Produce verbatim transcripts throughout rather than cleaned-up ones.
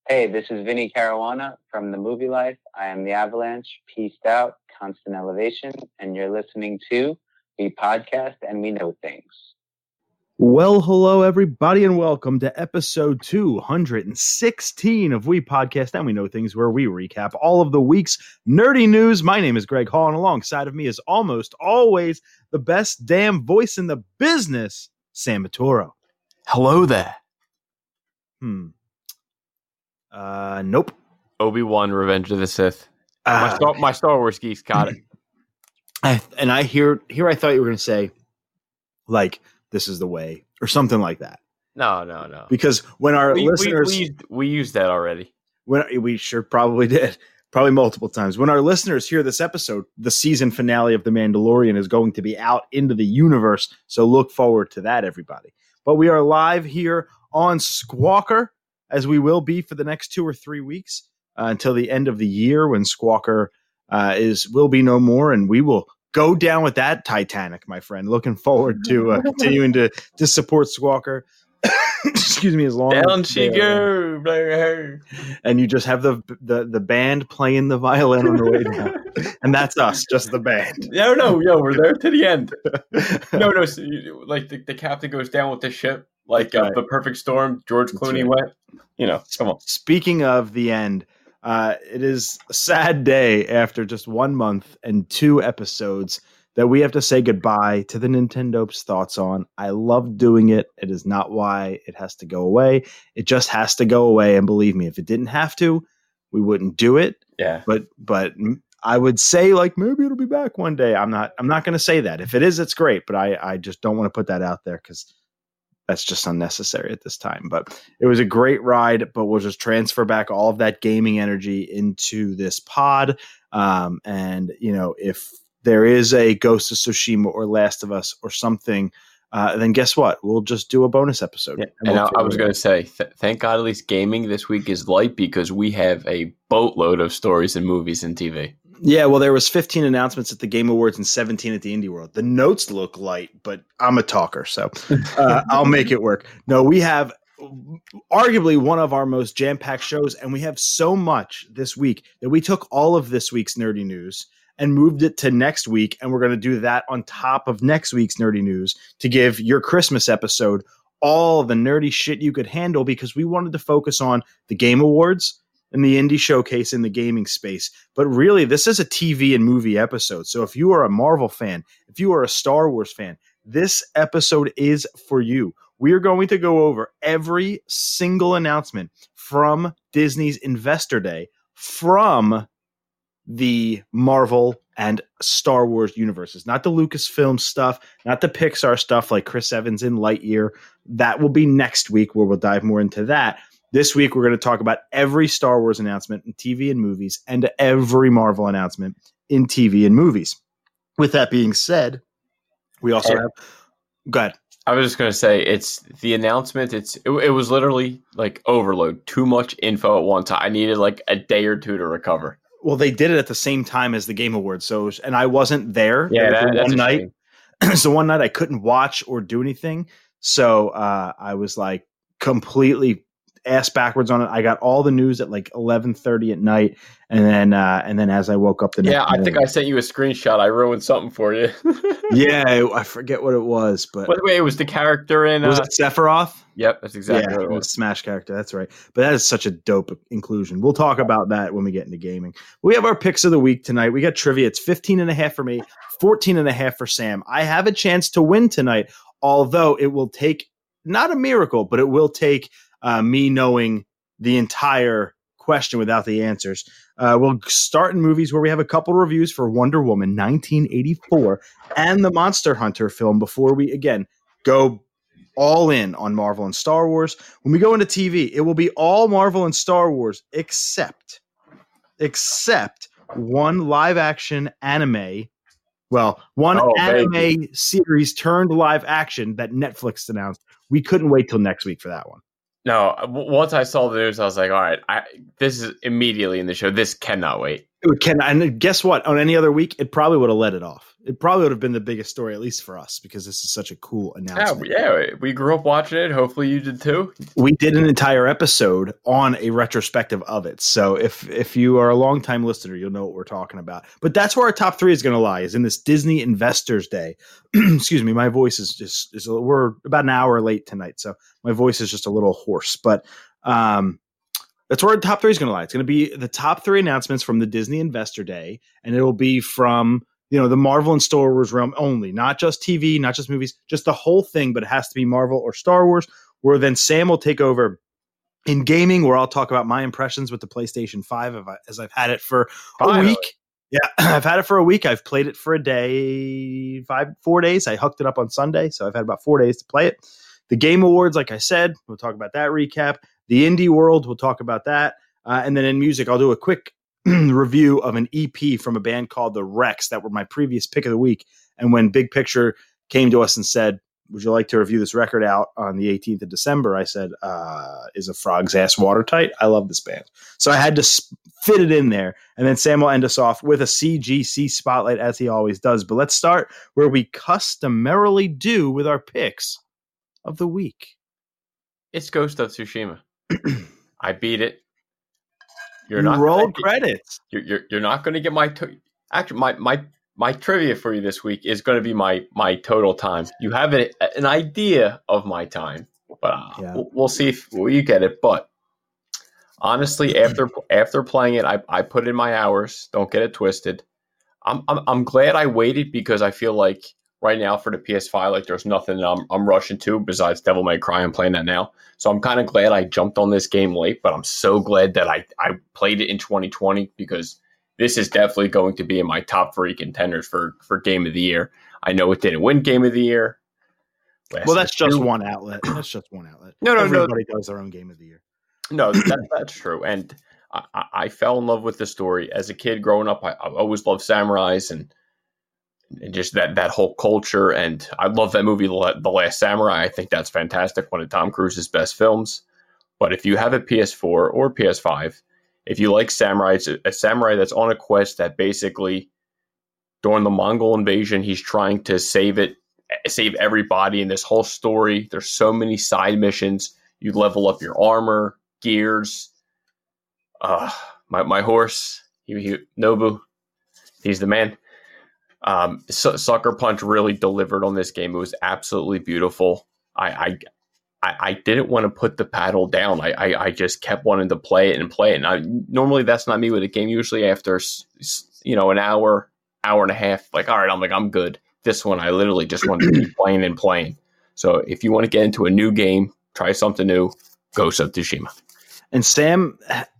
Hey, this is Vinny Caruana from The Movie Life. I am the Avalanche, Peaced Out, Constant Elevation, and you're listening to We Podcast and We Know Things. Well, hello, everybody, and welcome to episode two hundred sixteen of We Podcast and We Know Things, where we recap all of the week's nerdy news. My name is Greg Hall, and alongside of me is almost always the best damn voice in the business, Sam Maturo. Hello there. Hmm. Uh, nope. Obi-Wan Revenge of the Sith. Uh, my, Star, my Star Wars geeks got it. I, and I hear, here I thought you were going to say, like, this is the way, or something like that. No, no, no. Because when our we, listeners... We, we, used, we used that already. When we sure probably did. Probably multiple times. When our listeners hear this episode, the season finale of The Mandalorian is going to be out into the universe, so look forward to that, everybody. But we are live here on Squawker, as we will be for the next two or three weeks uh, until the end of the year, when Squawker uh, is will be no more, and we will go down with that Titanic, my friend. Looking forward to uh, continuing to to support Squawker. Excuse me, as long down as she go, her. And you just have the, the the band playing the violin on the way down, and that's us, just the band. No, no, no, we're there to the end. No, no, so you, like the, the captain goes down with the ship. Like uh, right. The Perfect Storm, George Clooney right. went. You know, come on. Speaking of the end, uh, it is a sad day after just one month and two episodes that we have to say goodbye to the Nintendo's thoughts on. I love doing it. It is not why it has to go away. It just has to go away. And believe me, if it didn't have to, we wouldn't do it. Yeah. But but I would say, like, maybe it'll be back one day. I'm not. I'm not going to say that. If it is, it's great. But I I just don't want to put that out there because that's just unnecessary at this time. But it was a great ride, but we'll just transfer back all of that gaming energy into this pod. Um, and, you know, if there is a Ghost of Tsushima or Last of Us or something, uh, then guess what? We'll just do a bonus episode. Yeah. And, and we'll I, I was going to say, th- thank God at least gaming this week is light because we have a boatload of stories and movies and T V. Yeah, well, there was fifteen announcements at the Game Awards and seventeen at the Indie World. The notes look light, but I'm a talker, so uh, I'll make it work. No, we have arguably one of our most jam-packed shows, and we have so much this week that we took all of this week's nerdy news and moved it to next week, and we're going to do that on top of next week's nerdy news to give your Christmas episode all the nerdy shit you could handle, because we wanted to focus on the Game Awards and the indie showcase in the gaming space. But really, this is a T V and movie episode. So if you are a Marvel fan, if you are a Star Wars fan, this episode is for you. We are going to go over every single announcement from Disney's Investor Day from the Marvel and Star Wars universes, not the Lucasfilm stuff, not the Pixar stuff like Chris Evans in Lightyear. That will be next week where we'll dive more into that. This week, we're going to talk about every Star Wars announcement in T V and movies and every Marvel announcement in T V and movies. With that being said, we also and have... Go ahead. I was just going to say, it's the announcement. It's it, it was literally like overload. Too much info at one time. I needed like a day or two to recover. Well, they did it at the same time as the Game Awards. So, and I wasn't there. Yeah, that, that's one a night. So one night I couldn't watch or do anything. So uh, I was like completely ass backwards on it. I got all the news at like eleven thirty at night, and then uh, and then as I woke up the next yeah, I morning, think I sent you a screenshot. I ruined something for you. Yeah, I forget what it was, but by the way, it was the character in uh, was it Sephiroth? Yep, that's exactly yeah, what it was. was Smash character. That's right. But that is such a dope inclusion. We'll talk about that when we get into gaming. We have our picks of the week tonight. We got trivia. It's fifteen and a half for me, fourteen and a half for Sam. I have a chance to win tonight, although it will take not a miracle, but it will take Uh, me knowing the entire question without the answers. Uh, we'll start in movies where we have a couple reviews for Wonder Woman nineteen eighty-four and the Monster Hunter film before we, again, go all in on Marvel and Star Wars. When we go into T V, it will be all Marvel and Star Wars except, except one live-action anime. Well, one oh, anime baby. series turned live action that Netflix announced. We couldn't wait till next week for that one. No, once I saw the news, I was like, all right, I, this is immediately in the show. This cannot wait. It can, and guess what? On any other week, it probably would have let it off. it probably would have been the biggest story, at least for us, because this is such a cool announcement. Yeah, yeah, we grew up watching it. Hopefully you did too. We did an entire episode on a retrospective of it. So if if you are a longtime listener, you'll know what we're talking about. But that's where our top three is going to lie, is in this Disney Investors Day. Excuse me, my voice is just, is, we're about an hour late tonight, so my voice is just a little hoarse. But um, that's where our top three is going to lie. It's going to be the top three announcements from the Disney Investor Day, and it will be from, you know, the Marvel and Star Wars realm only, not just T V, not just movies, just the whole thing, but it has to be Marvel or Star Wars, where then Sam will take over in gaming, where I'll talk about my impressions with the PlayStation five as I've had it for Finally. a week. Yeah, I've had it for a week. I've played it for a day, five, four days. I hooked it up on Sunday, so I've had about four days to play it. The Game Awards, like I said, we'll talk about that recap. The Indie World, we'll talk about that. Uh, and then in music, I'll do a quick review of an E P from a band called The Rex that were my previous pick of the week. And when Big Picture came to us and said, would you like to review this record out on the eighteenth of December? I said, uh, is a Frog's Ass watertight? I love this band. So I had to sp- fit it in there. And then Sam will end us off with a C G C spotlight, as he always does. But let's start where we customarily do with our picks of the week. It's Ghost of Tsushima. I beat it. You're you not roll credits. You're, you're you're not going to get my to- actually my my my trivia for you this week is going to be my my total time. You have an, an idea of my time, but uh, yeah. we'll, we'll see if well, you get it. But honestly, after after playing it, I I put in my hours. Don't get it twisted. I'm I'm I'm glad I waited, because I feel like right now for the P S five, like there's nothing I'm I'm rushing to besides Devil May Cry. I'm playing that now. So I'm kind of glad I jumped on this game late, but I'm so glad that I, I played it in twenty twenty, because this is definitely going to be in my top three contenders for, for Game of the Year. I know it didn't win Game of the Year. Well, that's just one outlet. That's just one outlet. No, no, Everybody no. does their own Game of the Year. No, that, that's true. And I, I, I fell in love with the story. As a kid growing up, I, I always loved samurais and and just that, that whole culture. And I love that movie, The Last Samurai. I think that's fantastic. One of Tom Cruise's best films. But if you have a P S four or P S five, if you like samurai, it's a, a samurai that's on a quest that basically, during the Mongol invasion, he's trying to save it, save everybody in this whole story. There's so many side missions. You level up your armor, gears. Uh, my, my horse, he, he, Nobu, he's the man. Um, S- Sucker Punch really delivered on this game. It was absolutely beautiful. I I, I didn't want to put the paddle down. I, I I just kept wanting to play it and play it. And I, normally that's not me with a game. Usually after you know an hour, hour and a half, like all right, I'm like I'm good. This one I literally just wanted to keep playing and playing. So if you want to get into a new game, try something new. Ghost of Tsushima. And Sam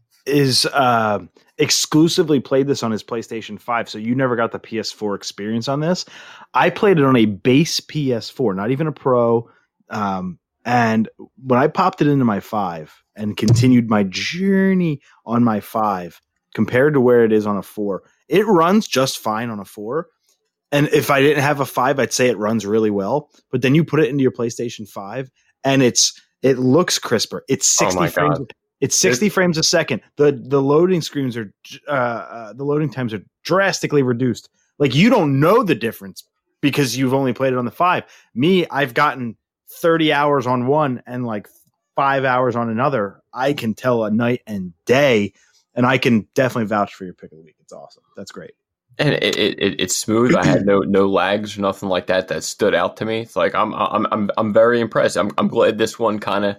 is uh, exclusively played this on his PlayStation five, so you never got the P S four experience on this. I played it on a base P S four, not even a Pro. Um, and when I popped it into my five and continued my journey on my five, compared to where it is on a four, it runs just fine on a four. And if I didn't have a five, I'd say it runs really well. But then you put it into your PlayStation five, and it's it looks crisper. It's sixty oh frames. God. It's sixty it's, frames a second. the The loading screens are uh, uh, the loading times are drastically reduced. Like you don't know the difference because you've only played it on the five. Me, I've gotten thirty hours on one and like five hours on another. I can tell a night and day, and I can definitely vouch for your pick of the week. It's awesome. That's great. And it, it it's smooth. I had no no lags or nothing like that that stood out to me. It's like I'm I'm I'm I'm very impressed. I'm I'm glad this one kind of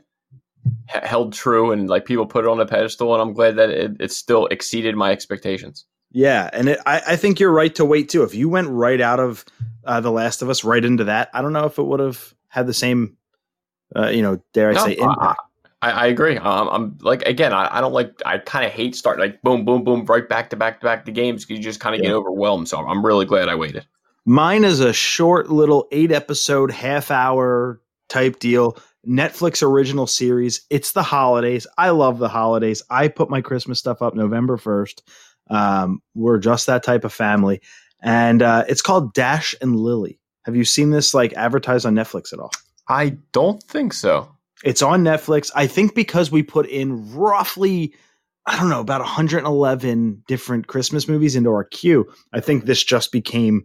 held true, and like people put it on a pedestal, and I'm glad that it, it still exceeded my expectations. Yeah, and it, I I think you're right to wait too. If you went right out of uh, The Last of Us right into that, I don't know if it would have had the same, uh, you know, dare I no, say, impact. I, I agree. Um, I'm like again, I, I don't like. I kind of hate starting like boom, boom, boom, right back to back to back to games because you just kind of yeah. get overwhelmed. So I'm really glad I waited. Mine is a short little eight episode, half hour type deal. Netflix original series. It's the holidays. I love the holidays. I put my Christmas stuff up November first. Um, we're just that type of family, and uh, it's called Dash and Lily. Have you seen this like advertised on Netflix at all? I don't think so. It's on Netflix. I think because we put in roughly, I don't know, about one hundred eleven different Christmas movies into our queue. I think this just became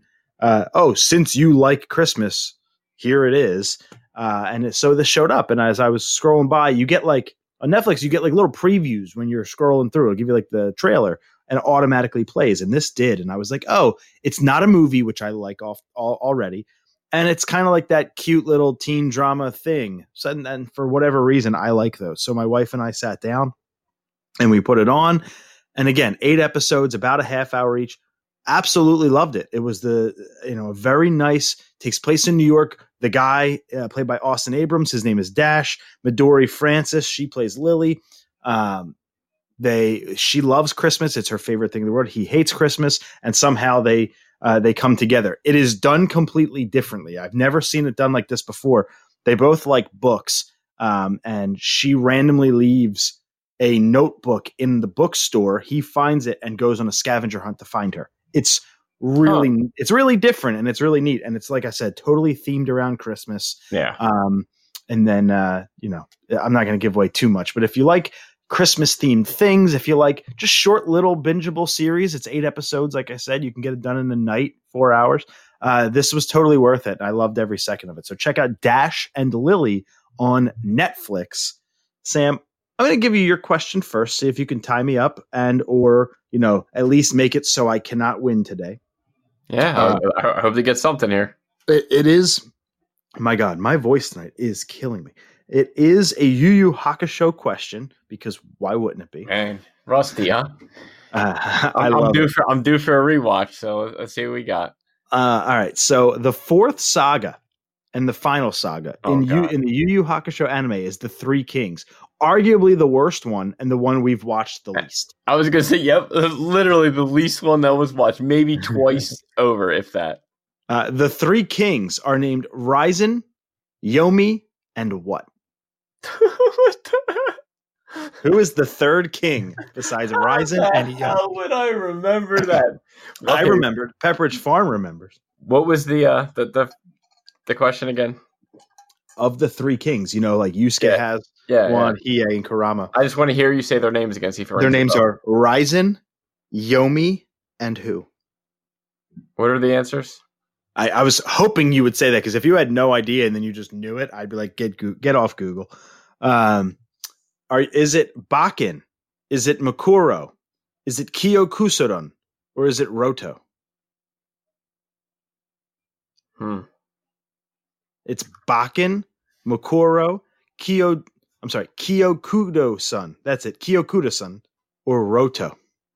uh, oh, since you like Christmas, here it is. Uh, and it, so this showed up. And as I was scrolling by, you get like on Netflix, you get like little previews when you're scrolling through. It'll give you like the trailer and it automatically plays. And this did. And I was like, oh, it's not a movie, which I like off all, already. And it's kind of like that cute little teen drama thing. So, and, and for whatever reason, I like those. So my wife and I sat down and we put it on. And again, eight episodes, about a half hour each. Absolutely loved it. It was the, you know, very nice, takes place in New York. The guy uh, played by Austin Abrams, his name is Dash. Midori Francis, she plays Lily. Um, they, she loves Christmas. It's her favorite thing in the world. He hates Christmas. And somehow they, uh, they come together. It is done completely differently. I've never seen it done like this before. They both like books. Um, and she randomly leaves a notebook in the bookstore. He finds it and goes on a scavenger hunt to find her. It's really, oh. it's really different and it's really neat. And it's, like I said, totally themed around Christmas. Yeah. Um, and then, uh, you know, I'm not going to give away too much, but if you like Christmas themed things, if you like just short little bingeable series, it's eight episodes. Like I said, you can get it done in a night, four hours. Uh, this was totally worth it. I loved every second of it. So check out Dash and Lily on Netflix. Sam, I'm going to give you your question first. See if you can tie me up and, or, you know, at least make it so I cannot win today. Yeah. Uh, I, I hope to get something here. It, it is. My God, my voice tonight is killing me. It is a Yu Yu Hakusho question because why wouldn't it be? Man, rusty, huh? Uh, I I'm, love I'm due it. for I'm due for a rewatch. So let's see what we got. Uh, all right. So the fourth saga and the final saga Oh, in Yu, God. in the Yu Yu Hakusho anime is the Three Kings, arguably the worst one and the one we've watched the least. I was gonna say, yep, literally the least one that was watched, maybe twice over, if that. Uh, the Three Kings are named Ryzen, Yomi, and what? What the Who is the third king besides Ryzen and Yomi? How would I remember that? I Okay. remembered. Pepperidge Farm remembers. What was the uh the the, the question again? Of the Three Kings, you know, like Yusuke Yeah. has Yeah, one, yeah. Hiei, and Kurama. I just want to hear you say their names again. See if it Their rings a names bell. are Ryzen, Yomi, and who? What are the answers? I, I was hoping you would say that because if you had no idea and then you just knew it, I'd be like, get Goo- get off Google. Um, are is it Bakken? Is it Makuro? Is it Kyokusuron? Or is it Roto? Hmm. It's Bakken, Makuro, Kyo. I'm sorry, Kyokudo-san. That's it, Kyokudo-san or Roto.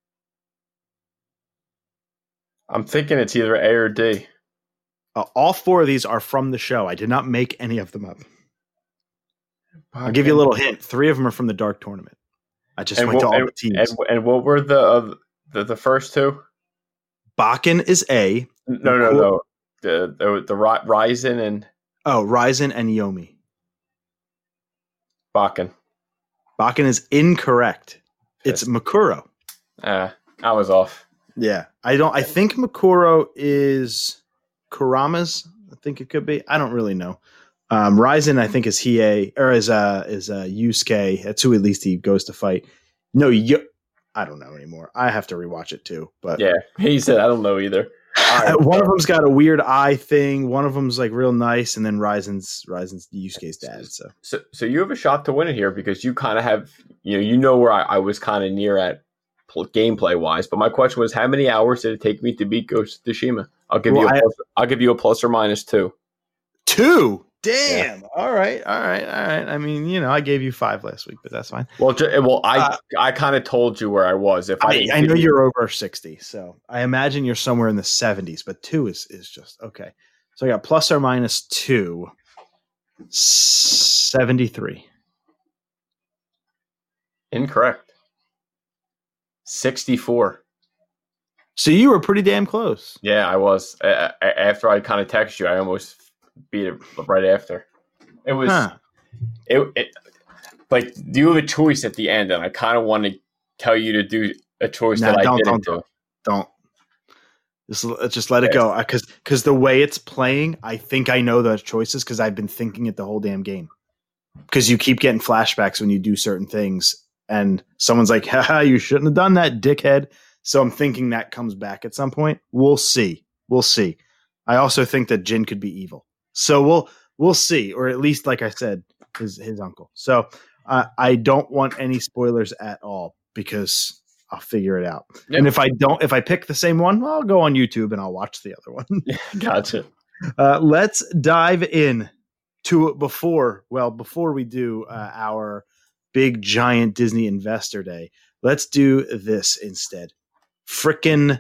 I'm thinking it's either A or D. Uh, all four of these are from the show. I did not make any of them up. I'll give you a little hint. Three of them are from the Dark Tournament. I just And went what, to all and, the teams. and, and what were the, uh, the the first two? Bakken is A. No, no, Cool. no. The the the Ri- Ryzen and Oh, Ryzen and Yomi. Bakken. Bakken is incorrect. It's Pissed. Makuro. Ah, I was off. Yeah. I don't I think Makuro is Kurama's. I think it could be. I don't really know. Um, Ryzen, I think, is Hiei or is uh is uh Yusuke. That's who at least he goes to fight. No, Yo- I don't know anymore. I have to rewatch it too. But Yeah, he said I don't know either. All right. one of them's got a weird eye thing. One of them's like real nice, and then Ryzen's Ryzen's Yusuke's dad. So So, so you have a shot to win it here because you kind of have, you know, you know where I, I was kind of near at pl- gameplay wise. But my question was, how many hours did it take me to beat Ghost of Tsushima? I'll give Well, you, a I- plus, I'll give you a plus or minus two. two. Damn. All right. All right. All right. I mean, you know, I gave you five last week, but that's fine. Well, ju- well, I, Uh, I kind of told you where I was. If I, I, didn't I give know you- you're over sixty, so I imagine you're somewhere in the seventies, but two is, is just okay. So I got plus or minus two, seventy-three. incorrect. Sixty-four. So you were pretty damn close. Yeah, I was. Uh, after I kind of texted you, I almost beat it right after. It was. Huh. It, it like you have a choice at the end, and I kind of want to tell you to do a choice No, that I don't, didn't don't, do. Don't. Just, l- just let it go. Because because the way it's playing, I think I know those choices because I've been thinking it the whole damn game. Because you keep getting flashbacks when you do certain things, and someone's like, haha, you shouldn't have done that, dickhead. So I'm thinking that comes back at some point. We'll see. We'll see. I also think that Jin could be evil. So we'll we'll see, or at least, like I said, his his uncle. So uh, I don't want any spoilers at all because I'll figure it out. Yep. And if I don't, if I pick the same one, well, I'll go on YouTube and I'll watch the other one. Gotcha. Uh, let's dive in to it before. Well, before we do uh, our big giant Disney Investor Day, let's do this instead. Frickin'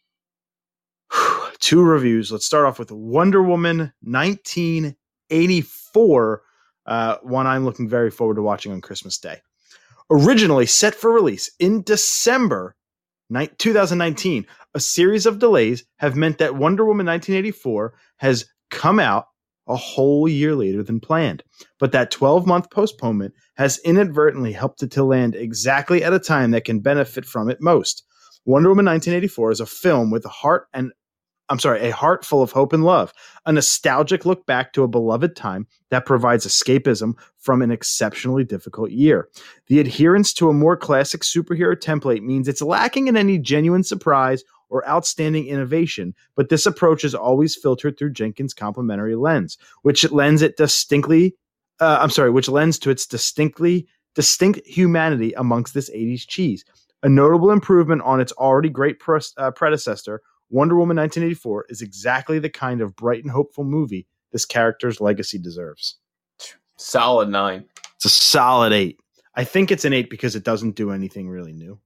two reviews. Let's start off with Wonder Woman nineteen eighty-four, uh, one I'm looking very forward to watching on Christmas Day. Originally set for release in December twenty nineteen, a series of delays have meant that Wonder Woman nineteen eighty-four has come out a whole year later than planned. But that twelve-month postponement has inadvertently helped it to land exactly at a time that can benefit from it most. Wonder Woman nineteen eighty-four is a film with a heart and I'm sorry, a heart full of hope and love, a nostalgic look back to a beloved time that provides escapism from an exceptionally difficult year. The adherence to a more classic superhero template means it's lacking in any genuine surprise or outstanding innovation, but this approach is always filtered through Jenkins' complementary lens, which lends it distinctly, uh, I'm sorry, which lends to its distinctly distinct humanity amongst this eighties cheese. A notable improvement on its already great pre- uh, predecessor, Wonder Woman nineteen eighty-four is exactly the kind of bright and hopeful movie this character's legacy deserves. Solid nine. It's a solid eight. I think it's an eight because it doesn't do anything really new.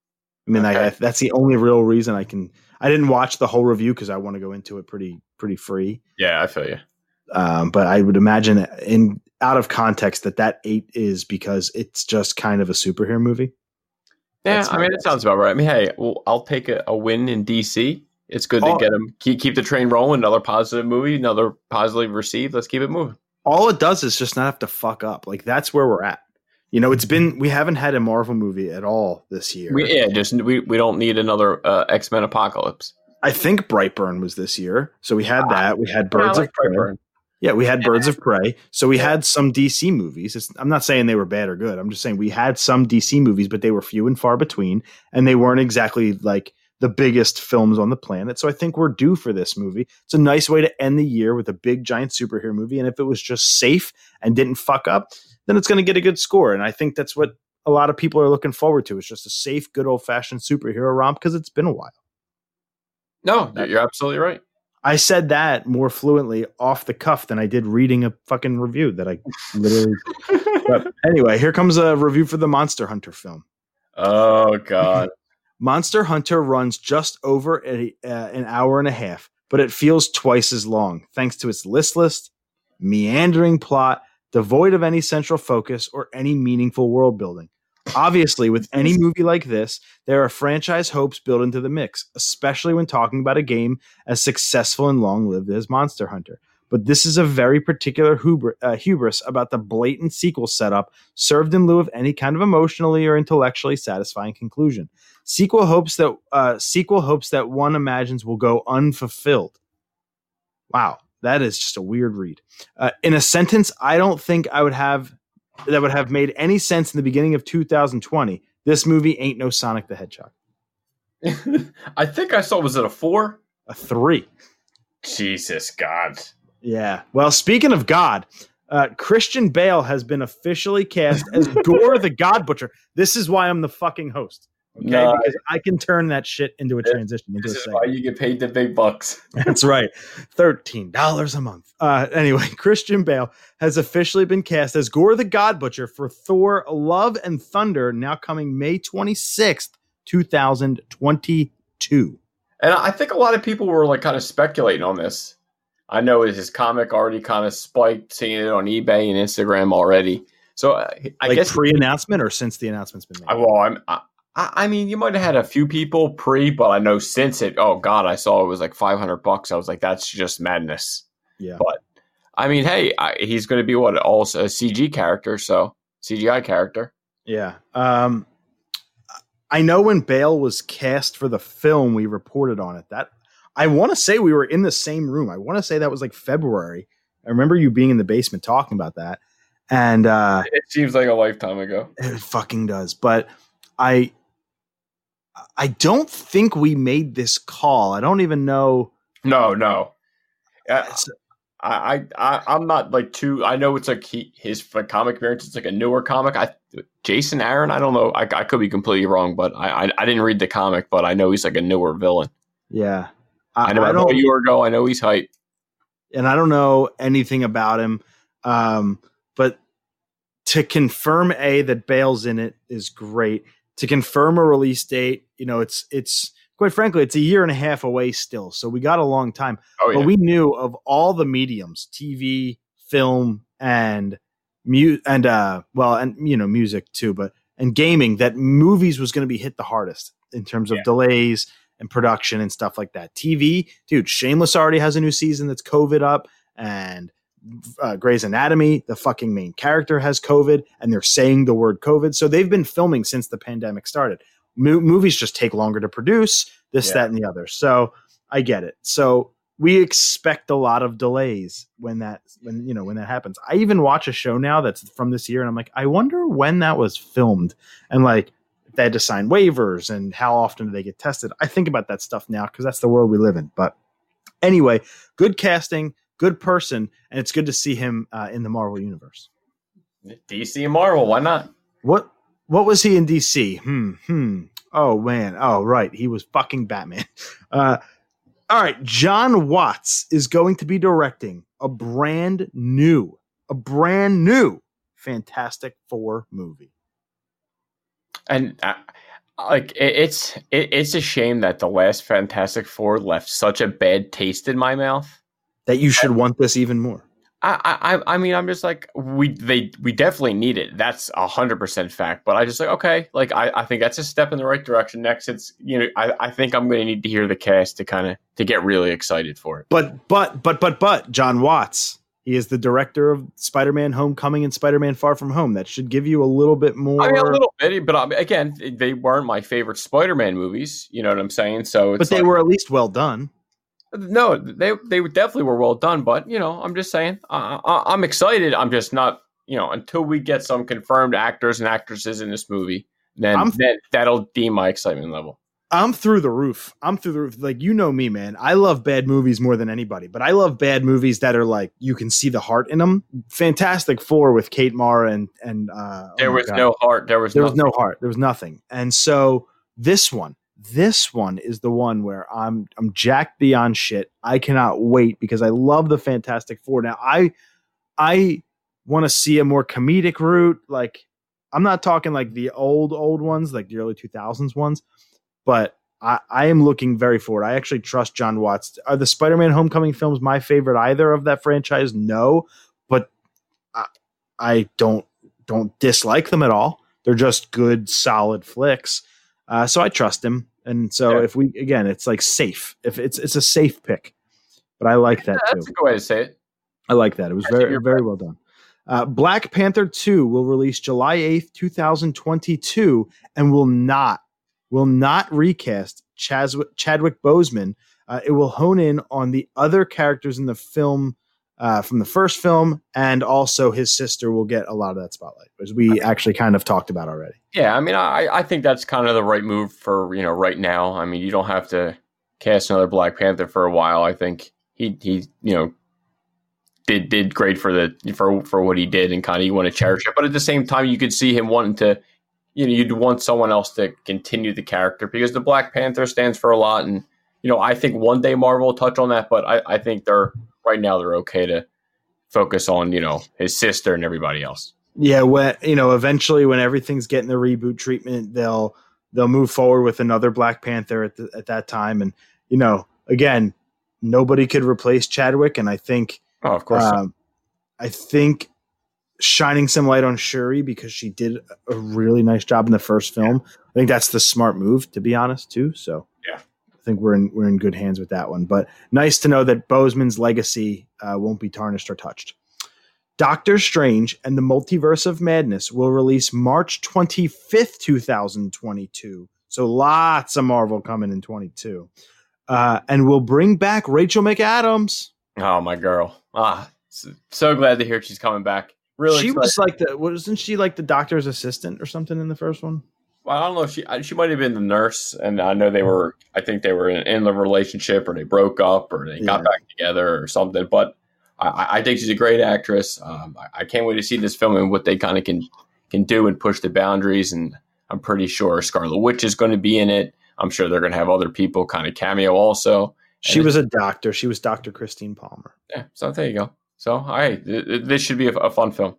I mean, okay. I, I, that's the only real reason I can. I didn't watch the whole review because I want to go into it pretty, pretty free. Yeah, I feel you. Um, but I would imagine, in out of context, that that eight is because it's just kind of a superhero movie. Yeah, that's I mean, it sounds about right. I mean, hey, well, I'll take a, a win in D C. It's good to all, get them keep keep the train rolling. Another positive movie, another positively received. Let's keep it moving. All it does is just not have to fuck up. Like that's where we're at. You know, it's been we haven't had a Marvel movie at all this year. We, yeah, just we, we don't need another uh, X-Men Apocalypse. I think Brightburn was this year, so we had that. We had Birds yeah, like of Prey. Brightburn. Yeah, we had yeah. Birds of Prey. So we had some D C movies. It's, I'm not saying they were bad or good. I'm just saying we had some D C movies, but they were few and far between, and they weren't exactly like the biggest films on the planet. So I think we're due for this movie. It's a nice way to end the year with a big giant superhero movie. And if it was just safe and didn't fuck up, then it's going to get a good score. And I think that's what a lot of people are looking forward to. It's just a safe, good old fashioned superhero romp because it's been a while. No, you're absolutely right. I said that more fluently off the cuff than I did reading a fucking review that I literally. But anyway, here comes a review for the Monster Hunter film. Oh, God. Monster Hunter runs just over a, uh, an hour and a half, but it feels twice as long thanks to its listless, meandering plot, devoid of any central focus or any meaningful world building. Obviously, with any movie like this, there are franchise hopes built into the mix, especially when talking about a game as successful and long-lived as Monster Hunter. But this is a very particular hubris, uh, hubris about the blatant sequel setup served in lieu of any kind of emotionally or intellectually satisfying conclusion. Sequel hopes that uh, sequel hopes that one imagines will go unfulfilled. Wow, that is just a weird read. Uh, in a sentence, I don't think I would have that would have made any sense in the beginning of two thousand twenty. This movie ain't no Sonic the Hedgehog. I think I saw. Was it a four? A three. Jesus God. Yeah. Well, speaking of God, uh, Christian Bale has been officially cast as Gore the God Butcher. This is why I'm the fucking host. Okay, no, because I can turn that shit into a transition. Into this a is segment. why you get paid the big bucks. That's right. thirteen dollars a month. Uh, anyway, Christian Bale has officially been cast as Gore the God Butcher for Thor Love and Thunder, now coming May twenty-sixth, twenty twenty-two. And I think a lot of people were like kind of speculating on this. I know his comic already kind of spiked, seeing it on eBay and Instagram already. So uh, I like guess pre-announcement or since the announcement's been made? I, well, I'm, I, I mean, you might have had a few people pre, but I know since it, oh God, I saw it was like five hundred bucks. I was like, that's just madness. Yeah. But I mean, hey, I, he's going to be what, also a C G character. So C G I character. Yeah. Um, I know when Bale was cast for the film, we reported on it. That I want to say we were in the same room. I want to say that was like February. I remember you being in the basement talking about that. And uh, it seems like a lifetime ago. It fucking does. But I, I don't think we made this call. I don't even know. No, no. I, I, I, I'm not like too. I know it's like he, his comic appearance. It's like a newer comic. I, Jason Aaron. I don't know. I, I could be completely wrong, but I, I, I didn't read the comic, but I know he's like a newer villain. Yeah, I, I know. I know a year ago. I know he's hype, and I don't know anything about him. Um, but to confirm a that Bale's in it is great. To confirm a release date, you know, it's it's quite frankly, it's a year and a half away still. So we got a long time. Oh, yeah. But we knew of all the mediums, T V, film, and mu- and uh, well, and you know, music too, but and gaming, that movies was going to be hit the hardest in terms of yeah. delays and production and stuff like that. T V, dude, Shameless already has a new season that's COVID up, and Uh, Grey's Anatomy, the fucking main character has COVID, and they're saying the word COVID. So they've been filming since the pandemic started. Mo- movies just take longer to produce, this, yeah. that, and the other. So I get it. So we expect a lot of delays when that, when, you know, when that happens. I even watch a show now that's from this year, and I'm like, I wonder when that was filmed, and like they had to sign waivers, and how often do they get tested? I think about that stuff now because that's the world we live in. But anyway, good casting. Good person, and it's good to see him uh, in the Marvel universe. D C and Marvel, why not? What What was he in D C? Hmm. Hmm. Oh man. Oh right, he was fucking Batman. Uh, all right, John Watts is going to be directing a brand new, a brand new Fantastic Four movie. And uh, like it, it's it, it's a shame that the last Fantastic Four left such a bad taste in my mouth. That you should want this even more. I, I, I mean, I'm just like we, they, we definitely need it. That's a hundred percent fact. But I just like okay, like I, I think that's a step in the right direction. Next, it's you know, I, I think I'm going to need to hear the cast to kind of to get really excited for it. But, but, but, but, but, John Watts, he is the director of Spider-Man: Homecoming and Spider-Man: Far From Home. That should give you a little bit more. I mean, a little bit, but um, again, they weren't my favorite Spider-Man movies. You know what I'm saying? So, it's but they like, were at least well done. No, they they definitely were well done, but you know, I'm just saying, uh, I'm excited. I'm just not, you know, until we get some confirmed actors and actresses in this movie, then, I'm, then that'll deem my excitement level. I'm through the roof. I'm through the roof. Like, you know me, man. I love bad movies more than anybody, but I love bad movies that are like you can see the heart in them. Fantastic Four with Kate Mara and and uh, there oh was God. no heart. There was there nothing. was no heart. There was nothing. And so this one. This one is the one where I'm I'm jacked beyond shit. I cannot wait because I love the Fantastic Four. Now I I want to see a more comedic route. Like I'm not talking like the old old ones, like the early two thousands ones, but I, I am looking very forward. I actually trust John Watts. Are the Spider-Man Homecoming films my favorite either of that franchise? No, but I, I don't don't dislike them at all. They're just good, solid flicks. Uh, so I trust him. And so yeah. if we, again, it's like safe, if it's, it's a safe pick, but I like that yeah, too. That's a good way to say it. I like that. It was I very, very right. well done. Uh, Black Panther two will release July eighth, twenty twenty-two and will not, will not recast Chaswick, Chadwick Boseman. Uh, it will hone in on the other characters in the film uh, from the first film, and also his sister will get a lot of that spotlight, as we actually kind of talked about already. Yeah, I mean, I, I think that's kind of the right move for, you know, right now. I mean, you don't have to cast another Black Panther for a while. I think he, he you know, did did great for the for for what he did, and kind of you want to cherish it. But at the same time, you could see him wanting to, you know, you'd want someone else to continue the character because the Black Panther stands for a lot. And, you know, I think one day Marvel will touch on that, but I, I think they're right now they're okay to focus on, you know, his sister and everybody else. Yeah, when you know, eventually when everything's getting the reboot treatment, they'll they'll move forward with another Black Panther at the, at that time. And you know, again, nobody could replace Chadwick, and I think, oh, of course, um, I think shining some light on Shuri because she did a really nice job in the first film. Yeah. I think that's the smart move, to be honest, too. So yeah, I think we're in we're in good hands with that one. But nice to know that Boseman's legacy uh, won't be tarnished or touched. Doctor Strange and the Multiverse of Madness will release March twenty-fifth, twenty twenty-two. So lots of Marvel coming in twenty-two. Uh, and we'll bring back Rachel McAdams. Oh, my girl. Ah, so, so glad to hear she's coming back. Really She excited. was like the, wasn't she like the doctor's assistant or something in the first one? Well, I don't know if she she might have been the nurse, and I know they were. I think they were in, in the relationship, or they broke up, or they got Yeah. back together, or something. But I, I think she's a great actress. Um, I, I can't wait to see this film and what they kind of can can do and push the boundaries. And I'm pretty sure Scarlet Witch is going to be in it. I'm sure they're going to have other people kind of cameo also. She And was a doctor. She was Doctor Christine Palmer. Yeah, so there you go. So, all right, th- th- this should be a, a fun film.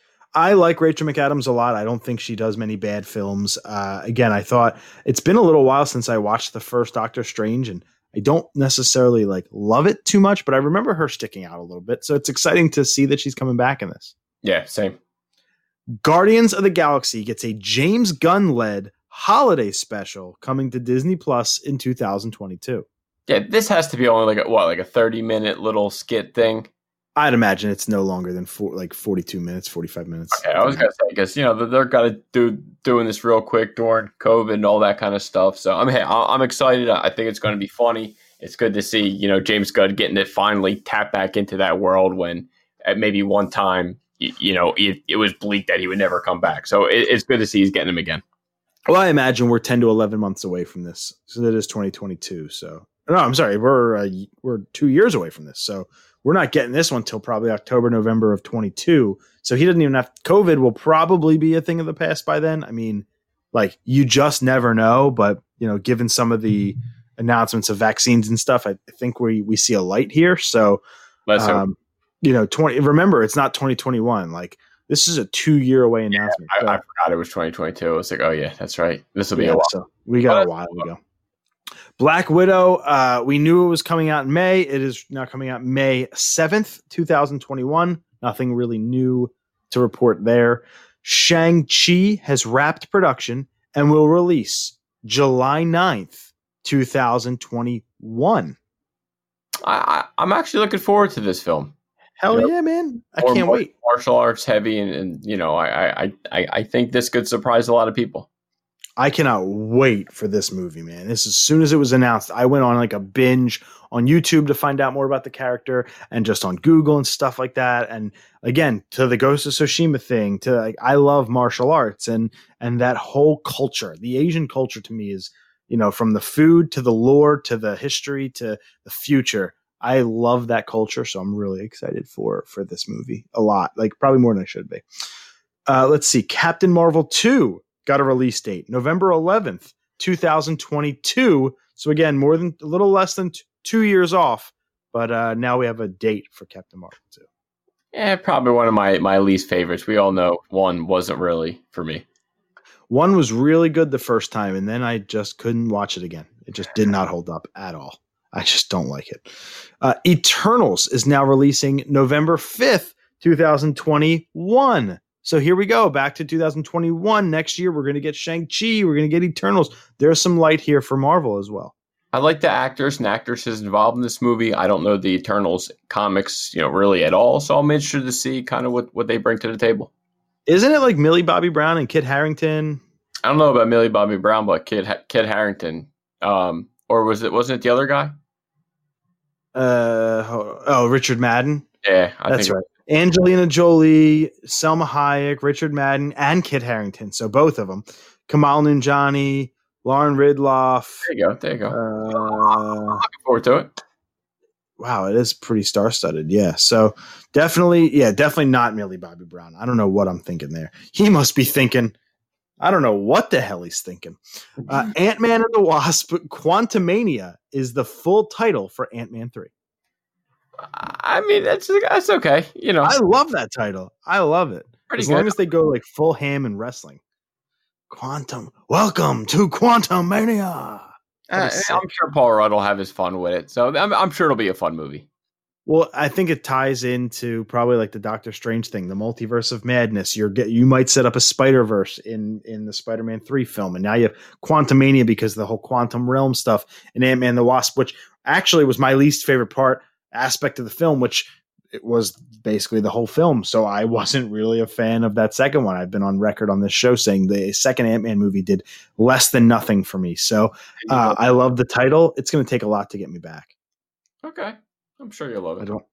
I like Rachel McAdams a lot. I don't think she does many bad films. Uh, again, I thought it's been a little while since I watched the first Doctor Strange, and I don't necessarily like love it too much, but I remember her sticking out a little bit. So it's exciting to see that she's coming back in this. Yeah, same. Guardians of the Galaxy gets a James Gunn-led holiday special coming to Disney Plus in two thousand twenty-two. Yeah, this has to be only like a, what, like a thirty minute little skit thing. I'd imagine it's no longer than four, like forty-two minutes, forty-five minutes. Okay, I was gonna say because you know they're, they're gonna do doing this real quick during COVID and all that kind of stuff. So I mean, hey, I- I'm excited. I think it's going to be funny. It's good to see you know James Gunn getting to finally tap back into that world when at maybe one time you, you know it, it was bleak that he would never come back. So it, it's good to see he's getting him again. Well, I imagine we're ten to eleven months away from this. So it is twenty twenty-two. So no, I'm sorry, we're uh, we're two years away from this. So we're not getting this one till probably October, November of twenty-two. So he doesn't even have COVID will probably be a thing of the past by then. I mean, like you just never know. But you know, given some of the announcements of vaccines and stuff, I think we we see a light here. So, Let's hope. um, you know, twenty. Remember, it's not twenty twenty-one. Like this is a two year away announcement. I, So- I forgot it was twenty twenty-two. I was like, oh yeah, that's right. This will be Yeah, a while. so we got a while to go. Black Widow, uh, we knew it was coming out in May. It is now coming out May seventh, twenty twenty-one. Nothing really new to report there. Shang-Chi has wrapped production and will release July ninth, twenty twenty-one. I, I, I'm actually looking forward to this film. Hell Yep. yeah, man. I More can't mar- wait. Martial arts heavy, and, and you know, I, I, I, I think this could surprise a lot of people. I cannot wait for this movie, man. This as soon as it was announced, I went on like a binge on YouTube to find out more about the character and just on Google and stuff like that. And again, to the Ghost of Tsushima thing, to like, I love martial arts and and that whole culture. The Asian culture to me is, you know, from the food to the lore to the history to the future. I love that culture, so I'm really excited for for this movie a lot, like probably more than I should be. Uh, let's see, Captain Marvel two got a release date, November eleventh, twenty twenty-two. So again, more than a little less than t- two years off, but uh, now we have a date for Captain Marvel two. Yeah, probably one of my, my least favorites. We all know one wasn't really for me. One was really good the first time, and then I just couldn't watch it again. It just did not hold up at all. I just don't like it. Uh, Eternals is now releasing November fifth, twenty twenty-one. So here we go, back to two thousand twenty-one. Next year, we're going to get Shang-Chi. We're going to get Eternals. There's some light here for Marvel as well. I like the actors and actresses involved in this movie. I don't know the Eternals comics, you know, really at all. So I'm interested to see kind of what, what they bring to the table. Isn't it like Millie Bobby Brown and Kit Harington? I don't know about Millie Bobby Brown, but Kid Kid Harington, um, or was it wasn't it the other guy? Uh, oh, Richard Madden. Yeah, I That's think right. Angelina Jolie, Selma Hayek, Richard Madden, and Kit Harington. So both of them. Kamal Nanjiani, Lauren Ridloff. There you go. There you go. Uh, Looking forward to it. wow, it is pretty star-studded. Yeah. So definitely, yeah, definitely not Millie Bobby Brown. I don't know what I'm thinking there. He must be thinking, I don't know what the hell he's thinking. Uh, Ant-Man and the Wasp, Quantumania is the full title for Ant-Man three. I mean, that's that's okay. You know, I love that title. I love it. Pretty as good. long as they go like full ham in wrestling. Quantum. Welcome to Quantum Mania. Uh, That is sick. I'm sure Paul Rudd will have his fun with it. So I'm, I'm sure it'll be a fun movie. Well, I think it ties into probably like the Doctor Strange thing, the multiverse of madness. You're get you might set up a Spider Verse in in the Spider-Man three film, and now you have Quantumania because of the whole quantum realm stuff in Ant-Man and the Wasp, which actually was my least favorite part aspect of the film, which it was basically the whole film. So I wasn't really a fan of that second one. I've been on record on this show saying the second Ant-Man movie did less than nothing for me. So uh, I love the title. It's going to take a lot to get me back. Okay, I'm sure you'll love I it. don't,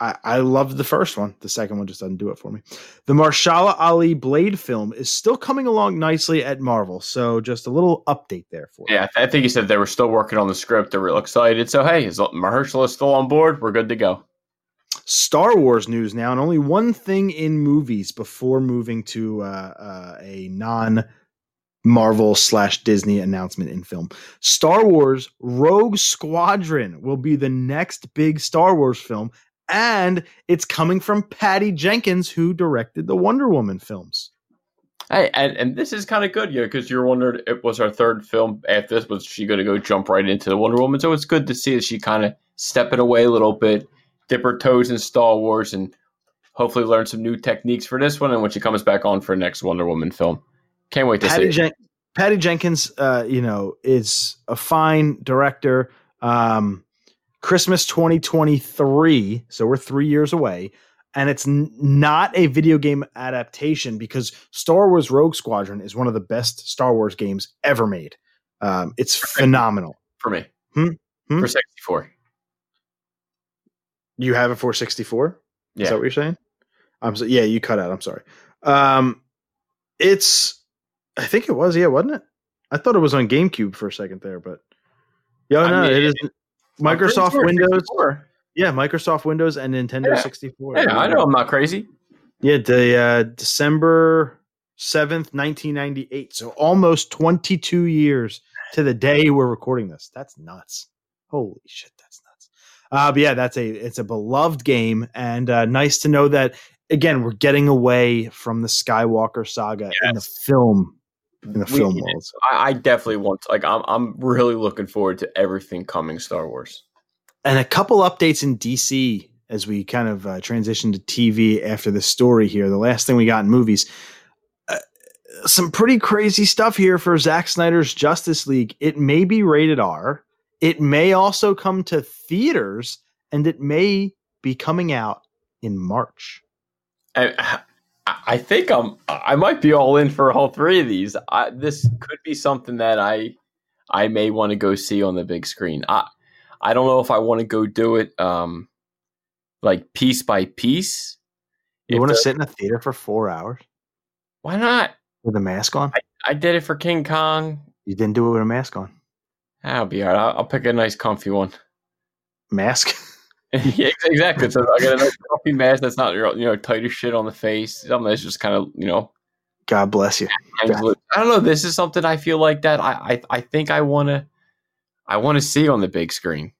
I, I loved the first one. The second one just doesn't do it for me. The Mahershala Ali Blade film is still coming along nicely at Marvel. So just a little update there for you. Yeah, I think you said they were still working on the script. They're real excited. So, hey, is Mahershala still on board? We're good to go. Star Wars news now, and only one thing in movies before moving to uh, uh, a non Marvel slash Disney announcement in film. Star Wars Rogue Squadron will be the next big Star Wars film, and it's coming from Patty Jenkins, who directed the Wonder Woman films. Hey, and, and this is kind of good, yeah, because you're wondering, it was our third film after this. Was she going to go jump right into the Wonder Woman? So it's good to see that she kind of stepping away a little bit, dip her toes in Star Wars, and hopefully learn some new techniques for this one. And when she comes back on for next Wonder Woman film. Can't wait to Patty see. Jen- Patty Jenkins, uh, you know, is a fine director. Um, Christmas twenty twenty-three, so we're three years away, and it's n- not a video game adaptation because Star Wars Rogue Squadron is one of the best Star Wars games ever made. Um, it's phenomenal. For me. Hmm? Hmm? For sixty-four. You have it for sixty-four? Yeah. Is that what you're saying? I'm so, yeah, you cut out. I'm sorry. Um, it's, I think it was, yeah, wasn't it? I thought it was on GameCube for a second there, but yeah, no, mean, it is Microsoft sure Windows. sixty-four. Yeah, Microsoft Windows and Nintendo Yeah. sixty-four. Yeah, I know I'm not crazy. Yeah, the uh, December seventh, nineteen ninety-eight. So almost twenty-two years to the day we're recording this. That's nuts. Holy shit, that's nuts. Uh, but yeah, that's a it's a beloved game, and uh, nice to know that again we're getting away from the Skywalker saga Yes. in the film in the We film need it. world. I, I definitely want to, like I'm I'm really looking forward to everything coming Star Wars. And a couple updates in D C as we kind of uh, transition to T V after the story here. The last thing we got in movies, uh, some pretty crazy stuff here for Zack Snyder's Justice League. It may be rated R. It may also come to theaters, and it may be coming out in March. I, I think I'm I might be all in for all three of these. I, this could be something that I I may want to go see on the big screen. I I don't know if I want to go do it um like piece by piece. You If want to the- sit in a theater for four hours Why not? with a mask on? I did it for King Kong. You didn't do it with a mask on. I'll be all right. I'll, I'll pick a nice comfy one. Mask? Yeah, ex- exactly. So I got a nice comfy mask that's not you know tight as shit on the face. Something that's just kind of you know. God bless you. hangs loose. I don't know. This is something I feel like that I I, I think I want to I want to see on the big screen.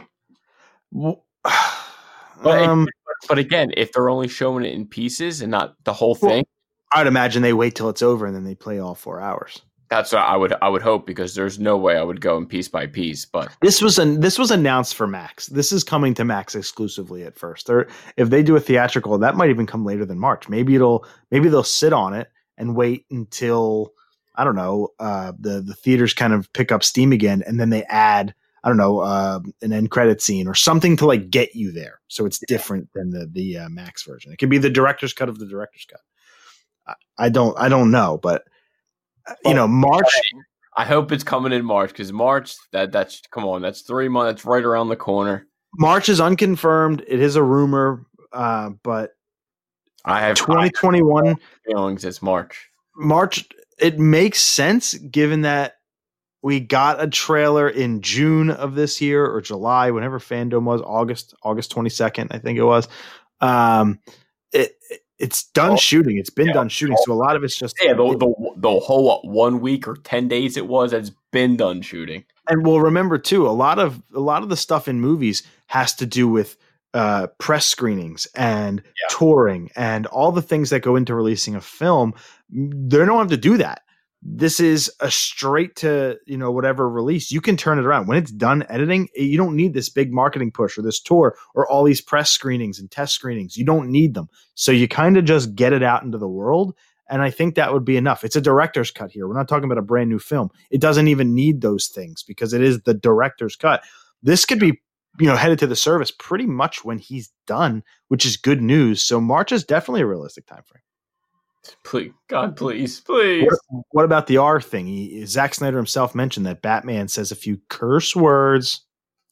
Well, But, um, but again, if they're only showing it in pieces and not the whole Well- thing, I'd imagine they wait till it's over and then they play all four hours. that's what I would I would hope because there's no way I would go in piece by piece. But This was an this was announced for Max. This is coming to Max exclusively at first. Or if they do a theatrical, that might even come later than March. Maybe it'll maybe they'll sit on it and wait until I don't know uh, the the theaters kind of pick up steam again, and then they add I don't know uh, an end credit scene or something to like get you there. So it's different than the the uh, Max version. It could be the director's cut of the director's cut. I, I don't I don't know, but uh, you know March. I hope it's coming in March because March that that's come on that's three months. That's right around the corner. March is unconfirmed. It is a rumor, uh, but I have twenty twenty-one feelings it's March. March. It makes sense given that we got a trailer in June of this year or July, whenever Fandom was, August, August twenty-second, I think it was. Um, it it's done Oh, shooting. It's been yeah. done shooting. So a lot of it's just Yeah, the, the the whole what, one week or ten days it was has been done shooting. And we'll remember too, a lot of a lot of the stuff in movies has to do with uh, press screenings and Yeah. touring and all the things that go into releasing a film. They don't have to do that. This is a straight to you know whatever release. You can turn it around when it's done editing. You don't need this big marketing push or this tour or all these press screenings and test screenings. You don't need them. So you kind of just get it out into the world. And I think that would be enough. It's a director's cut here. We're not talking about a brand new film. It doesn't even need those things because it is the director's cut. This could be, you know, headed to the service pretty much when he's done, which is good news. So March is definitely a realistic time frame. Please, God, please, please. What, what about the R thing? He, Zack Snyder himself mentioned that Batman says a few curse words.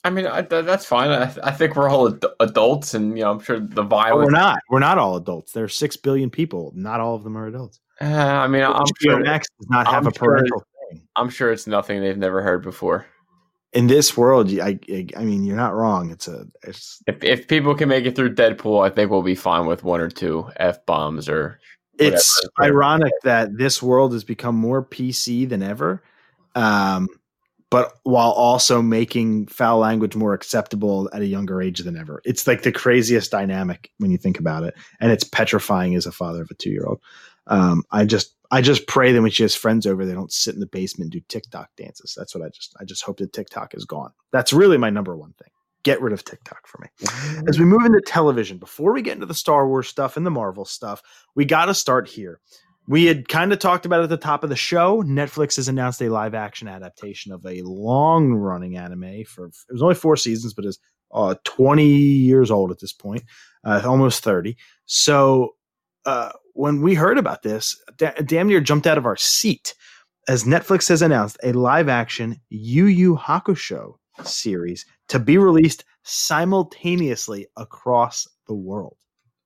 I mean, I, that's fine. I, I think we're all ad- adults, and you know, I'm sure the violence. But we're not. We're not all adults. There are six billion people. Not all of them are adults. Uh, I mean, I'm H B O sure Max does not have I'm a parental sure, thing. I'm sure it's nothing they've never heard before. In this world, I, I, I mean, you're not wrong. It's a. It's, if if people can make it through Deadpool, I think we'll be fine with one or two f bombs or. Whatever. It's ironic that this world has become more P C than ever. Um, but while also making foul language more acceptable at a younger age than ever. It's like the craziest dynamic when you think about it. And it's petrifying as a father of a two-year-old. Um, I just I just pray that when she has friends over, they don't sit in the basement and do TikTok dances. That's what I just I just hope that TikTok is gone. That's really my number one thing. Get rid of TikTok for me. As we move into television, before we get into the Star Wars stuff and the Marvel stuff, we got to start here. We had kind of talked about it at the top of the show. Netflix has announced a live action adaptation of a long running anime for, it was only four seasons, but is uh, twenty years old at this point, uh, almost thirty. So uh, when we heard about this, da- damn near jumped out of our seat as Netflix has announced a live action Yu Yu Hakusho series to be released simultaneously across the world.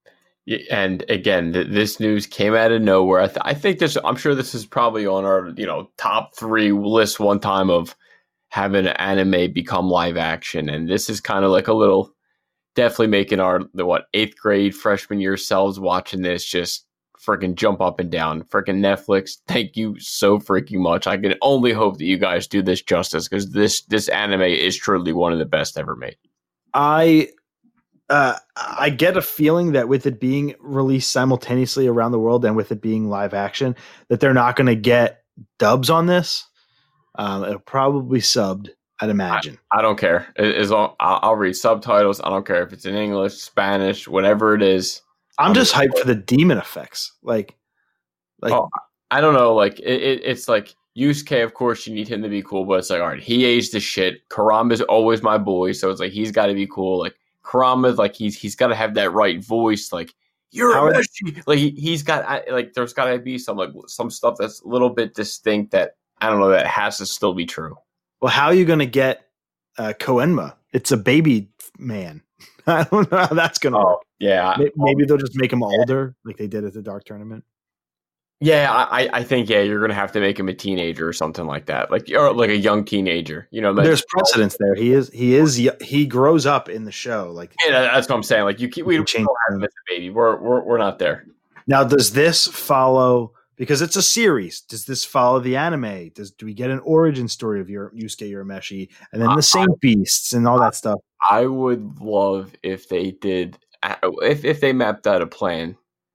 And again, th- this news came out of nowhere. I, th- I think this. I'm sure this is probably on our, you know, top three list one time of having an anime become live action, and this is kind of like a little, definitely making our the what eighth grade freshman year selves watching this just freaking jump up and down. Freaking Netflix, thank you so freaking much. I can only hope that you guys do this justice because this this anime is truly one of the best ever made. I. Uh, I get a feeling that with it being released simultaneously around the world and with it being live action, that they're not going to get dubs on this. Um, it'll probably subbed, I'd imagine. I, I don't care. As long, I'll, I'll read subtitles. I don't care if it's in English, Spanish, whatever it is. I'm, I'm just hyped for the demon effects. Like, like oh, I don't know. Like, it, it, it's like Yusuke, of course, you need him to be cool, but it's like, all right, he aged the shit. Karama's always my boy, so it's like he's got to be cool. Like, Karama, like he's he's got to have that right voice, like you're a Meshi. Like he, he's got like there's got to be some like some stuff that's a little bit distinct that I don't know that has to still be true. Well, how are you going to get uh, Koenma? It's a baby man. I don't know how that's going to oh, work. Yeah, maybe, maybe they'll just make him older, like they did at the Dark Tournament. Yeah, I, I think yeah, you're gonna have to make him a teenager or something like that, like or like a young teenager. You know, there's precedence there. He is he is he grows up in the show. Like yeah, that's what I'm saying. Like you keep we don't have him as a baby. We're we're we're not there. Now, does this follow? Because it's a series. Does this follow the anime? Does do we get an origin story of your Yusuke Urameshi and then the Saint Beasts and all that stuff? I would love if they did if if they mapped out a plan.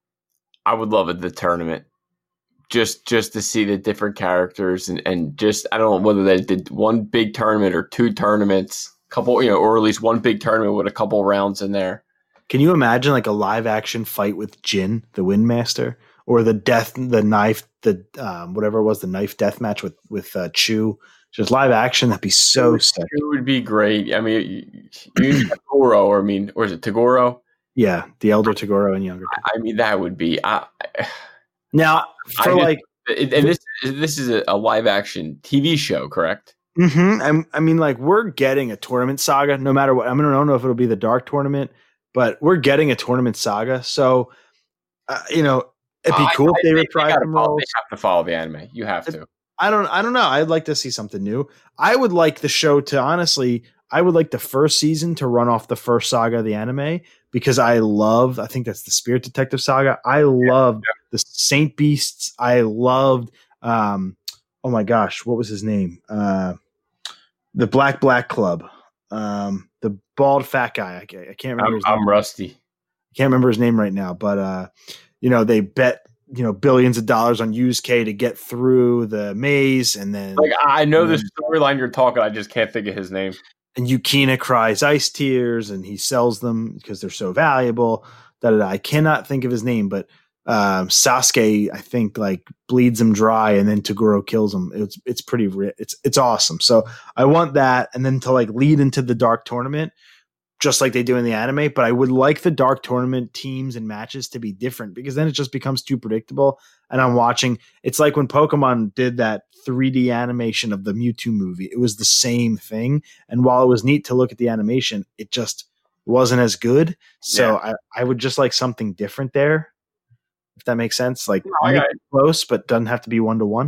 I would love it the tournament. Just just to see the different characters and, and just I don't know whether they did one big tournament or two tournaments, couple you know, or at least one big tournament with a couple rounds in there. Can you imagine like a live action fight with Jin, the Windmaster, or the death, the knife, the um, whatever it was, the knife death match with with uh, Chu? Just live action, that'd be so sick. It would be great. I mean, you Tagoro, or I mean, or is it Tagoro? Yeah, the elder Tagoro and younger. I mean, that would be. I, now, for I like, just, and this this is a, a live action T V show, correct? Mm-hmm. I, I mean, like, we're getting a tournament saga, no matter what. I mean, I don't know if it'll be the Dark Tournament, but we're getting a tournament saga. So, uh, you know, it'd be cool I, if they reprise them roles. They have to follow the anime. You have to. I don't. I don't know. I'd like to see something new. I would like the show to honestly. I would like the first season to run off the first saga of the anime because I love. I think that's the Spirit Detective saga. I loved yeah, yeah. the Saint Beasts. I loved. Um, oh my gosh, what was his name? Uh, the Black Black Club. Um, the bald fat guy. I, I can't remember. I'm, his name. I'm rusty. I can't remember his name right now, but uh, you know they bet. You know, billions of dollars on Yusuke to get through the maze, and then like I know the storyline you're talking. I just can't think of his name. And Yukina cries ice tears, and he sells them because they're so valuable. Da, da, da. I cannot think of his name, but um, Sasuke, I think, like bleeds him dry, and then Toguro kills him. It's it's pretty it's it's awesome. So I want that, and then to like lead into the Dark Tournament. just like they do in the anime, but I would like the Dark Tournament teams and matches to be different because then it just becomes too predictable. And I'm watching, it's like when Pokemon did that three D animation of the Mewtwo movie. It was the same thing. And while it was neat to look at the animation, it just wasn't as good. So yeah. I, I would just like something different there, if that makes sense. Like no, make it close, but doesn't have to be one to one.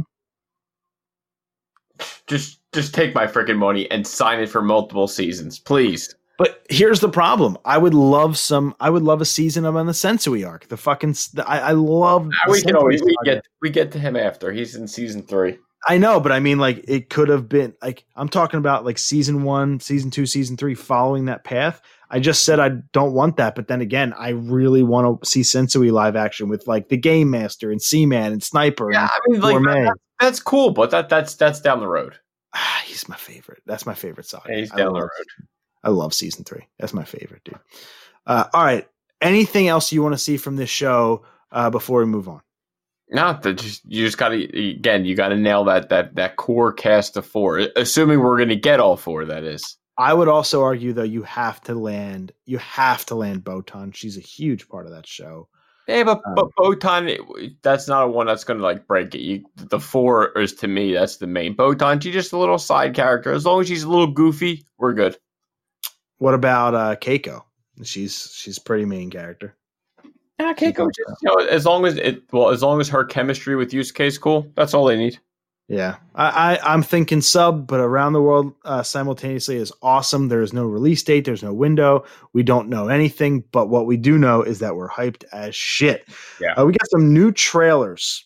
Just just take my freaking money and sign it for multiple seasons, please. But here's the problem. I would love some. I would love a season of on the Sensui arc. The fucking. The, I, I love. We can always we get we get to him after he's in season three. I know, but I mean, like it could have been like I'm talking about like season one, season two, season three, following that path. I just said I don't want that, but then again, I really want to see Sensui live action with like the Game Master and Seaman and Sniper. Yeah, and I mean, like that, that's cool, but that that's that's down the road. Ah, he's my favorite. That's my favorite saga. Yeah, he's down the road. I love season three. That's my favorite, dude. Uh, all right. Anything else you want to see from this show uh, before we move on? No, just, you just got to, again, you got to nail that that that core cast of four, assuming we're going to get all four, that is. I would also argue, though, you have to land, you have to land Botan. She's a huge part of that show. Yeah, but, um, but Botan, that's not a one that's going to like break it. You, the four is, to me, that's the main. Botan, she's just a little side character. As long as she's a little goofy, we're good. What about uh, Keiko? She's she's pretty main character. Yeah, Keiko. Just, you know, as long as it well, as long as her chemistry with Yusuke is cool, that's all they need. Yeah, I, I I'm thinking sub, but Around the World uh, simultaneously is awesome. There is no release date. There's no window. We don't know anything, but what we do know is that we're hyped as shit. Yeah, uh, we got some new trailers.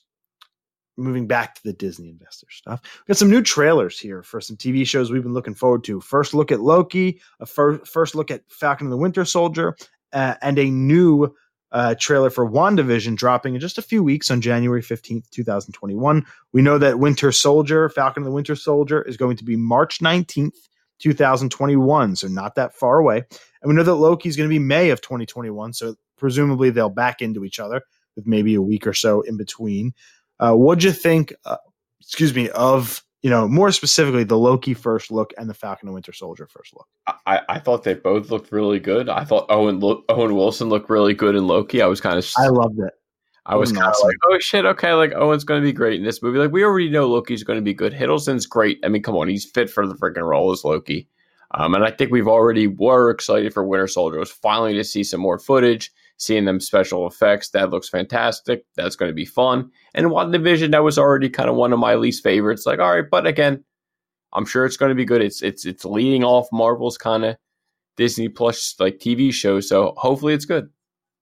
Moving back to the Disney investor stuff, we got some new trailers here for some T V shows we've been looking forward to. First look at Loki, a fir- first look at Falcon and the Winter Soldier, uh, and a new uh, trailer for WandaVision dropping in just a few weeks on January fifteenth, twenty twenty-one. We know that Winter Soldier, Falcon and the Winter Soldier, is going to be March nineteenth, twenty twenty-one, so not that far away. And we know that Loki is going to be May of twenty twenty-one, so presumably they'll back into each other with maybe a week or so in between. Uh, what'd you think, uh, excuse me, of, you know, more specifically, the Loki first look and the Falcon and Winter Soldier first look? I, I thought they both looked really good. I thought Owen Lo- Owen Wilson looked really good in Loki. I was kind of... I loved it. I was kind of awesome. like, oh, shit, okay, like, Owen's going to be great in this movie. Like, we already know Loki's going to be good. Hiddleston's great. I mean, come on, he's fit for the freaking role as Loki. Um, and I think we've already were excited for Winter Soldier. It was finally to see some more footage. Seeing them special effects, that looks fantastic. That's going to be fun. And WandaVision, that was already kind of one of my least favorites. Like, all right, but again, I'm sure it's going to be good. It's it's it's leading off Marvel's kind of Disney Plus like T V show, so hopefully it's good.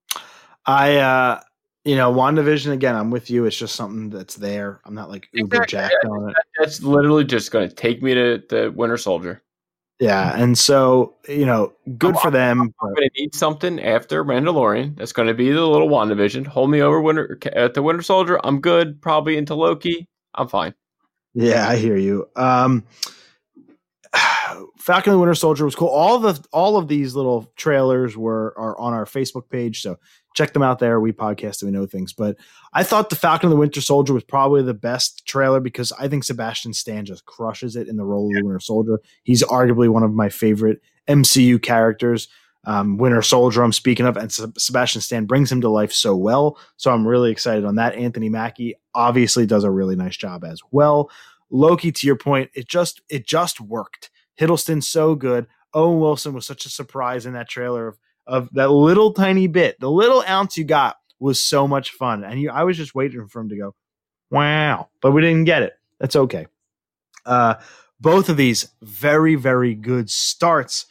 I, uh, you know, WandaVision again. I'm with you. It's just something that's there. I'm not like uber exactly. jacked on it. That's literally just going to take me to the Winter Soldier. Yeah, and so, you know, good I'm, for them. I'm going to need something after Mandalorian. That's going to be the little WandaVision. Hold me over Winter at the Winter Soldier. I'm good. Probably into Loki. I'm fine. Yeah, I hear you. Um, Falcon and the Winter Soldier was cool. All the all of these little trailers were are on our Facebook page, so check them out there. We podcast and we know things. But I thought the Falcon and the Winter Soldier was probably the best trailer because I think Sebastian Stan just crushes it in the role of the Winter Soldier. He's arguably one of my favorite M C U characters. Um, Winter Soldier, I'm speaking of, and Sebastian Stan brings him to life so well. So I'm really excited on that. Anthony Mackie obviously does a really nice job as well. Loki, to your point, it just it just worked. Hiddleston's so good. Owen Wilson was such a surprise in that trailer of, of that little tiny bit. The little ounce you got was so much fun. And you, I was just waiting for him to go, wow. But we didn't get it. That's okay. Uh, both of these very, very good starts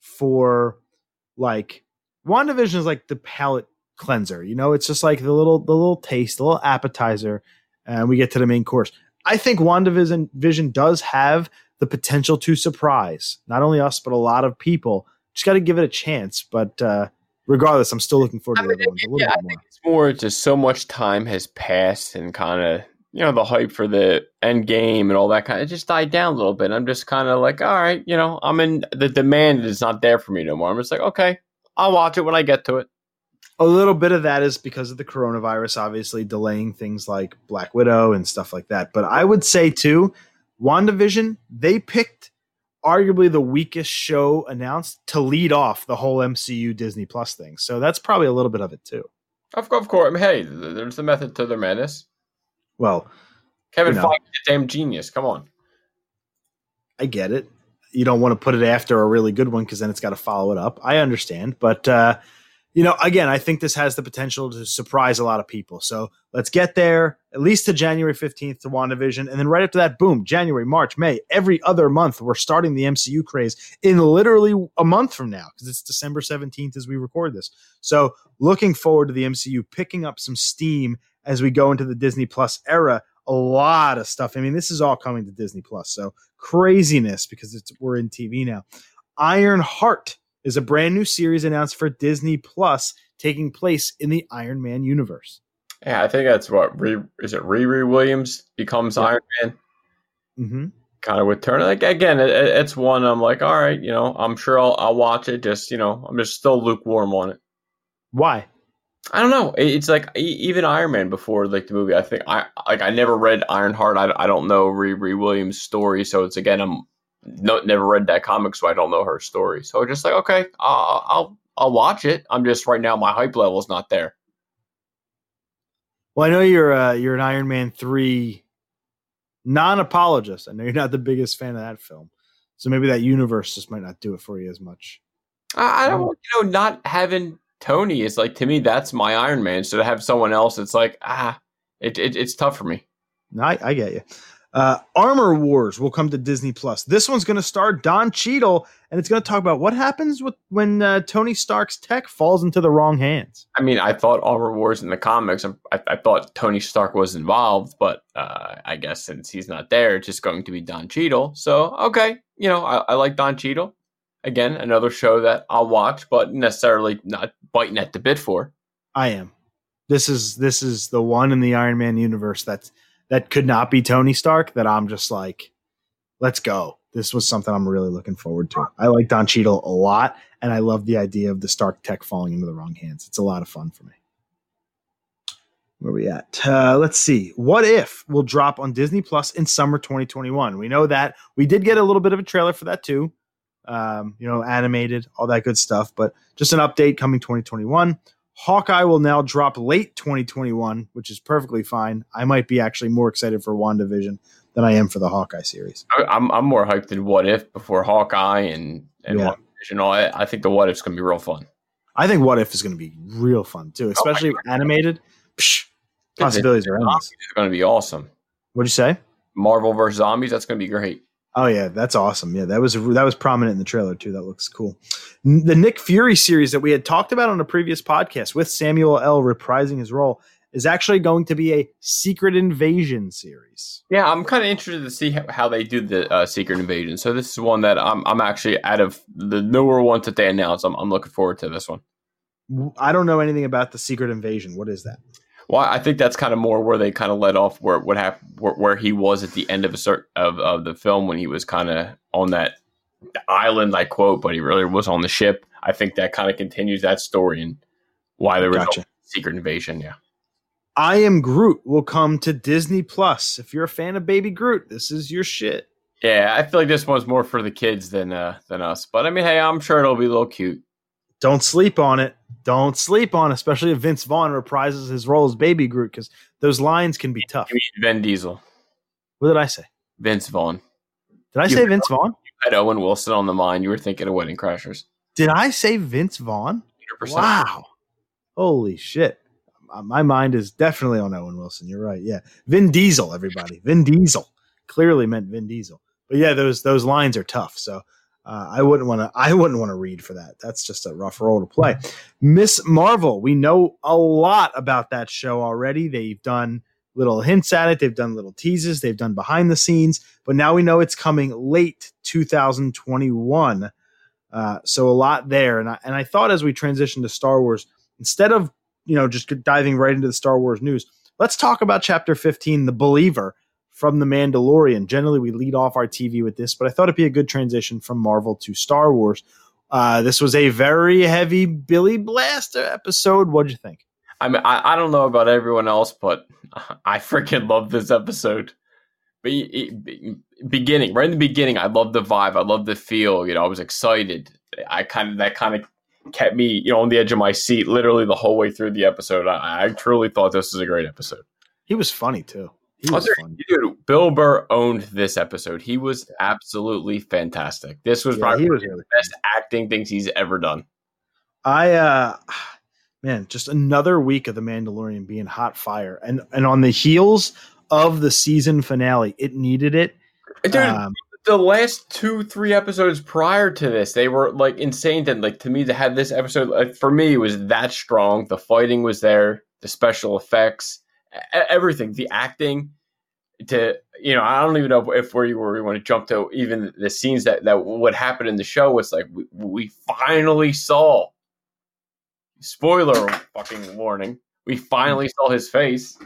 for like WandaVision is like the palate cleanser. You know, it's just like the little the little taste, the little appetizer, and we get to the main course. I think WandaVision Vision does have the potential to surprise not only us, but a lot of people. Just got to give it a chance. But uh, regardless, I'm still looking forward to I the mean, other ones a little yeah, bit I more. think it's more just so much time has passed and kind of, you know, the hype for the end game and all that kind of just died down a little bit. I'm just kind of like, all right, you know, I'm in the demand is not there for me no more. I'm just like, okay, I'll watch it when I get to it. A little bit of that is because of the coronavirus, obviously delaying things like Black Widow and stuff like that. But I would say too, WandaVision, they picked arguably the weakest show announced to lead off the whole M C U Disney Plus thing. So that's probably a little bit of it too. Of, of course. I mean, hey, there's a method to their madness. Well, Kevin you know, Feige is a damn genius. Come on. I get it. You don't want to put it after a really good one because then it's got to follow it up. I understand. But, uh, you know, again, I think this has the potential to surprise a lot of people. So let's get there at least to January fifteenth to WandaVision. And then right after that, boom, January, March, May, every other month, we're starting the M C U craze in literally a month from now because it's December seventeenth as we record this. So looking forward to the M C U picking up some steam as we go into the Disney Plus era. A lot of stuff. I mean, this is all coming to Disney Plus. So craziness because it's we're in T V now. Iron Heart is a brand new series announced for Disney Plus taking place in the Iron Man universe. Yeah, I think that's what Re, is it Riri Williams becomes yeah. Iron Man. Mm-hmm. Kind of with Turner. Like again, it, it's one I'm like, all right, you know, I'm sure I'll I'll watch it. Just you know, I'm just still lukewarm on it. Why? I don't know. It's like even Iron Man before like the movie. I think I like I never read Ironheart. I, I don't know Riri Williams' story, so it's again I'm no, never read that comic, so I don't know her story. So just like okay, I'll I'll, I'll watch it. I'm just right now my hype level is not there. Well, I know you're uh, you're an Iron Man three non-apologist. I know you're not the biggest fan of that film, so maybe that universe just might not do it for you as much. I, I don't you know not having. Tony is like to me that's my Iron Man. So to have someone else, it's like ah, it, it it's tough for me. No, I, I get you. Uh, Armor Wars will come to Disney Plus. This one's going to star Don Cheadle, and it's going to talk about what happens with when uh, Tony Stark's tech falls into the wrong hands. I mean, I thought Armor Wars in the comics. I, I thought Tony Stark was involved, but uh, I guess since he's not there, it's just going to be Don Cheadle. So okay, you know, I, I like Don Cheadle. Again, another show that I'll watch, but necessarily not biting at the bit for. I am. This is this is the one in the Iron Man universe that that could not be Tony Stark. That I'm just like, let's go. This was something I'm really looking forward to. I like Don Cheadle a lot, and I love the idea of the Stark tech falling into the wrong hands. It's a lot of fun for me. Where are we at? Uh, let's see. What If will drop on Disney Plus in summer twenty twenty-one. We know that. We did get a little bit of a trailer for that too. Um, you know, animated, all that good stuff. But just an update coming twenty twenty-one. Hawkeye will now drop late twenty twenty-one, which is perfectly fine. I might be actually more excited for WandaVision than I am for the Hawkeye series. I'm I'm more hyped than What If before Hawkeye and, and yeah. WandaVision. I, I think the What If's going to be real fun. I think What If is going to be real fun too, especially oh animated. Psh, possibilities are endless. It's going to be awesome. What'd you say? Marvel versus Zombies. That's going to be great. Oh yeah, that's awesome. Yeah, that was that was prominent in the trailer too. That looks cool. The Nick Fury series that we had talked about on a previous podcast with Samuel L. reprising his role is actually going to be a Secret Invasion series. Yeah, I'm kind of interested to see how, how they do the uh, Secret Invasion. So this is one that I'm I'm actually out of the newer ones that they announced. I'm I'm looking forward to this one. I don't know anything about the Secret Invasion. What is that? Well, I think that's kind of more where they kind of let off where what happened, where, where he was at the end of a certain of, of the film when he was kind of on that island, I quote, but he really was on the ship. I think that kind of continues that story and why there was gotcha. no Secret Invasion. Yeah, I Am Groot will come to Disney Plus. If you're a fan of Baby Groot, this is your shit. Yeah, I feel like this one's more for the kids than uh, than us. But I mean, hey, I'm sure it'll be a little cute. Don't sleep on it. Don't sleep on it, especially if Vince Vaughn reprises his role as Baby Groot, because those lines can be tough. You mean Vin Diesel. What did I say? Vince Vaughn. Did I you say Vince Vaughn? You had Owen Wilson on the mind. You were thinking of Wedding Crashers. Did I say Vince Vaughn? one hundred percent. Wow. Holy shit. My mind is definitely on Owen Wilson. You're right. Yeah. Vin Diesel, everybody. Vin Diesel. Clearly meant Vin Diesel. But yeah, those those lines are tough. So Uh, I wouldn't want to. I wouldn't want to read for that. That's just a rough role to play. Miss Marvel. We know a lot about that show already. They've done little hints at it. They've done little teases. They've done behind the scenes. But now we know it's coming late two thousand twenty-one. Uh, so a lot there. And I, and I thought as we transition to Star Wars, instead of you know just diving right into the Star Wars news, let's talk about Chapter fifteen, The Believer, from The Mandalorian. Generally, we lead off our T V with this, but I thought it'd be a good transition from Marvel to Star Wars. Uh, this was a very heavy Billy Blaster episode. What'd you think? I mean, I, I don't know about everyone else, but I freaking love this episode. But beginning, right in the beginning, I loved the vibe. I loved the feel. You know, I was excited. I kind of that kind of kept me, you know, on the edge of my seat literally the whole way through the episode. I, I truly thought this was a great episode. He was funny too. He was funny. Dude, Bill Burr owned this episode. He was absolutely fantastic. This was yeah, probably one of the best acting things he's ever done. I, uh, man, just another week of The Mandalorian being hot fire. And, and on the heels of the season finale, it needed it. Dude, um, the last two, three episodes prior to this, they were like insane. And like to me, to have this episode, like, for me, it was that strong. The fighting was there, the special effects, everything, the acting. To you know, I don't even know if where you were. We want to jump to even the scenes that that what happened in the show. Was like we, we finally saw. Spoiler fucking warning. We finally saw his face.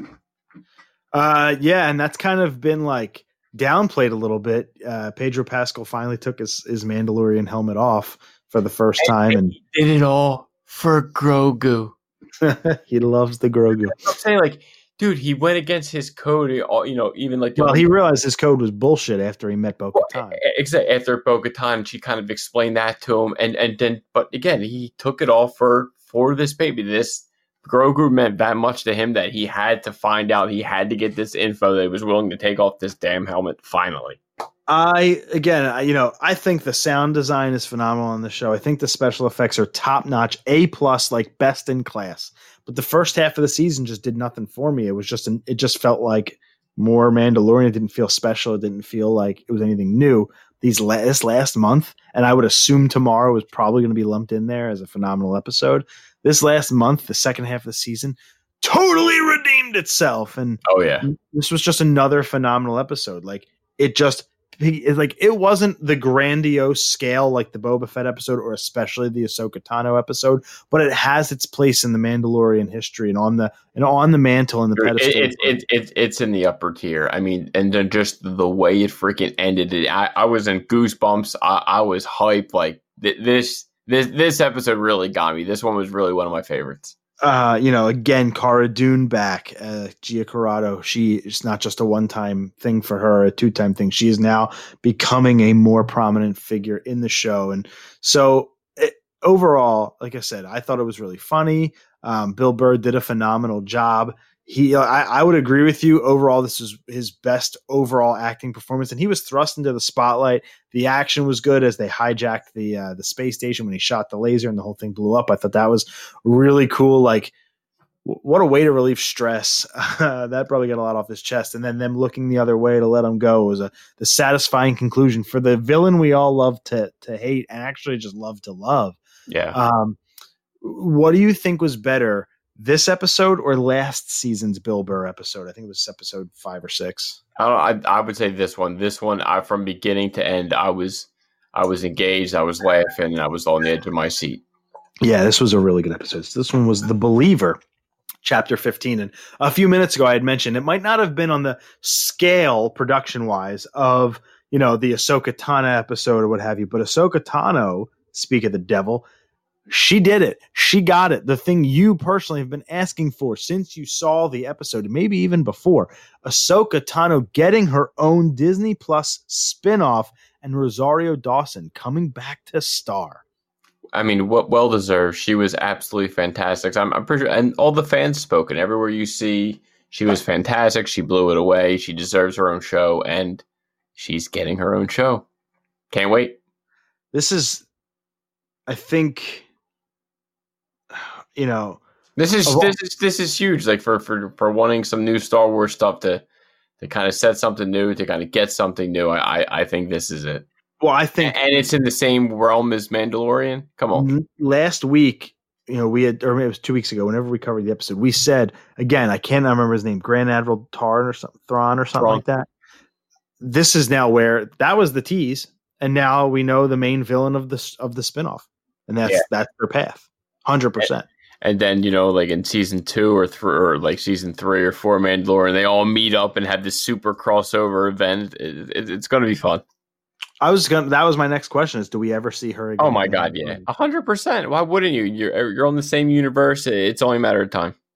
Uh, yeah, and that's kind of been like downplayed a little bit. Uh, Pedro Pascal finally took his, his Mandalorian helmet off for the first time, and, and he did it all for Grogu. He loves the Grogu. I'm saying, like, dude, he went against his code. You know, even like well, he realized his code was bullshit after he met Bo-Katan. Exactly, after Bo-Katan, she kind of explained that to him, and and then, but again, he took it all for for this baby. This Grogu meant that much to him that he had to find out. He had to get this info that he was willing to take off this damn helmet. Finally. I again, I, you know, I think the sound design is phenomenal on the show. I think the special effects are top notch, A plus, like best in class. But the first half of the season just did nothing for me. It was just, an, it just felt like more Mandalorian. It didn't feel special. It didn't feel like it was anything new. These last last month, and I would assume tomorrow is probably going to be lumped in there as a phenomenal episode. This last month, the second half of the season, totally redeemed itself. And oh yeah, this was just another phenomenal episode. Like it just. It, like it wasn't the grandiose scale like the Boba Fett episode or especially the Ahsoka Tano episode, but it has its place in the Mandalorian history and on the and on the mantle and the pedestal. It, it, it, it, it's in the upper tier. I mean, and then just the way it freaking ended. It, I, I was in goosebumps. I, I was hyped. Like th- this this this episode really got me. This one was really one of my favorites. Uh, you know, again, Cara Dune back, uh, Gia Carrado. She is not just a one-time thing for her, a two-time thing. She is now becoming a more prominent figure in the show. And so it, overall, like I said, I thought it was really funny. Um, Bill Burr did a phenomenal job. He, I, I would agree with you. Overall, this was his best overall acting performance, and he was thrust into the spotlight. The action was good as they hijacked the uh, the space station when he shot the laser and the whole thing blew up. I thought that was really cool. Like, w- what a way to relieve stress. Uh, that probably got a lot off his chest. And then them looking the other way to let him go was a the satisfying conclusion for the villain we all love to to hate and actually just love to love. Yeah. Um, what do you think was better? This episode or last season's Bill Burr episode? I think it was episode five or six. I don't, I, I would say this one. This one, I from beginning to end, I was, I was engaged. I was laughing, and I was on the edge of my seat. Yeah, this was a really good episode. So this one was The Believer, chapter fifteen. And a few minutes ago, I had mentioned it might not have been on the scale production wise of you know the Ahsoka Tano episode or what have you, but Ahsoka Tano, speak of the devil. She did it. She got it. The thing you personally have been asking for since you saw the episode, maybe even before. Ahsoka Tano getting her own Disney Plus spinoff and Rosario Dawson coming back to star. I mean, what well deserved. She was absolutely fantastic. I'm, I'm pretty sure, and all the fans spoken. Everywhere you see, she was fantastic. She blew it away. She deserves her own show, and she's getting her own show. Can't wait. This is, I think... You know, this is this is this is huge. Like for for for wanting some new Star Wars stuff to to kind of set something new, to kind of get something new. I I think this is it. Well, I think, and it's in the same realm as Mandalorian. Come on. Last week, you know, we had, or maybe it was two weeks ago. Whenever we covered the episode, we said again, I can't remember his name, Grand Admiral Tarn or something, Thrawn or something Thrawn. like that. This is now where that was the tease, and now we know the main villain of the of the spinoff, and that's yeah. that's their path, hundred percent. And then, you know, like in season two or three, or like season three or four, Mandalorian, they all meet up and have this super crossover event. It, it, it's going to be fun. I was going. That was my next question: is do we ever see her again? Oh my god, yeah, a hundred percent. Why wouldn't you? You're you're on the same universe. It's only a matter of time.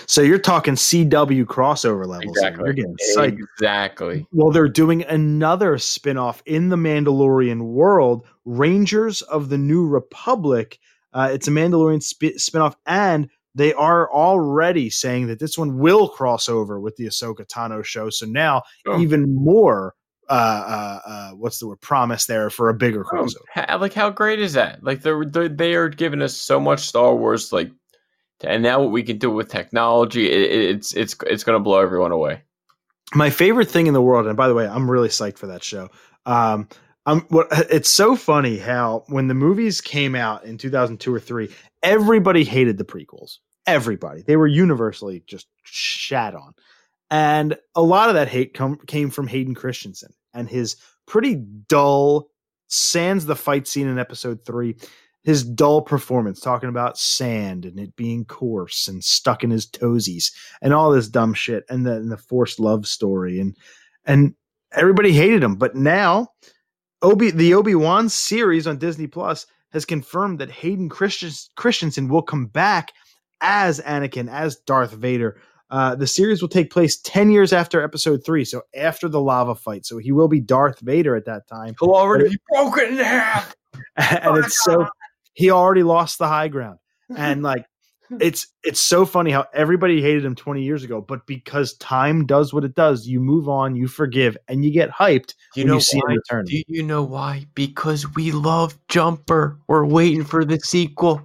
So you're talking C W crossover levels. Exactly. Here. You're getting psyched. Exactly. Well, they're doing another spinoff in the Mandalorian world, Rangers of the New Republic. Uh, it's a Mandalorian sp- spinoff, and they are already saying that this one will cross over with the Ahsoka Tano show. So now Oh. even more, uh, uh, uh, what's the word, promise there for a bigger Oh, crossover. ha- like how great is that? Like they're, they're they are giving us so much Star Wars, like, and now what we can do with technology, it, it's it's it's going to blow everyone away. My favorite thing in the world, and by the way, I'm really psyched for that show. Um, I'm what it's so funny how when the movies came out in two thousand two or three, everybody hated the prequels. Everybody, they were universally just shat on, and a lot of that hate come, came from Hayden Christensen and his pretty dull, sans the fight scene in episode three. His dull performance, talking about sand and it being coarse and stuck in his toesies and all this dumb shit, and the, and the forced love story, and and everybody hated him. But now, Obi the Obi-Wan series on Disney Plus has confirmed that Hayden Christians, Christensen will come back as Anakin, as Darth Vader. Uh, the series will take place ten years after Episode Three, so after the lava fight. So he will be Darth Vader at that time. He'll already But be broken in half, and oh it's so. He already lost the high ground. And like, it's, it's so funny how everybody hated him twenty years ago, but because time does what it does, you move on, you forgive, and you get hyped you when know you see why? him return. Do you know why? Because we love Jumper. We're waiting for the sequel.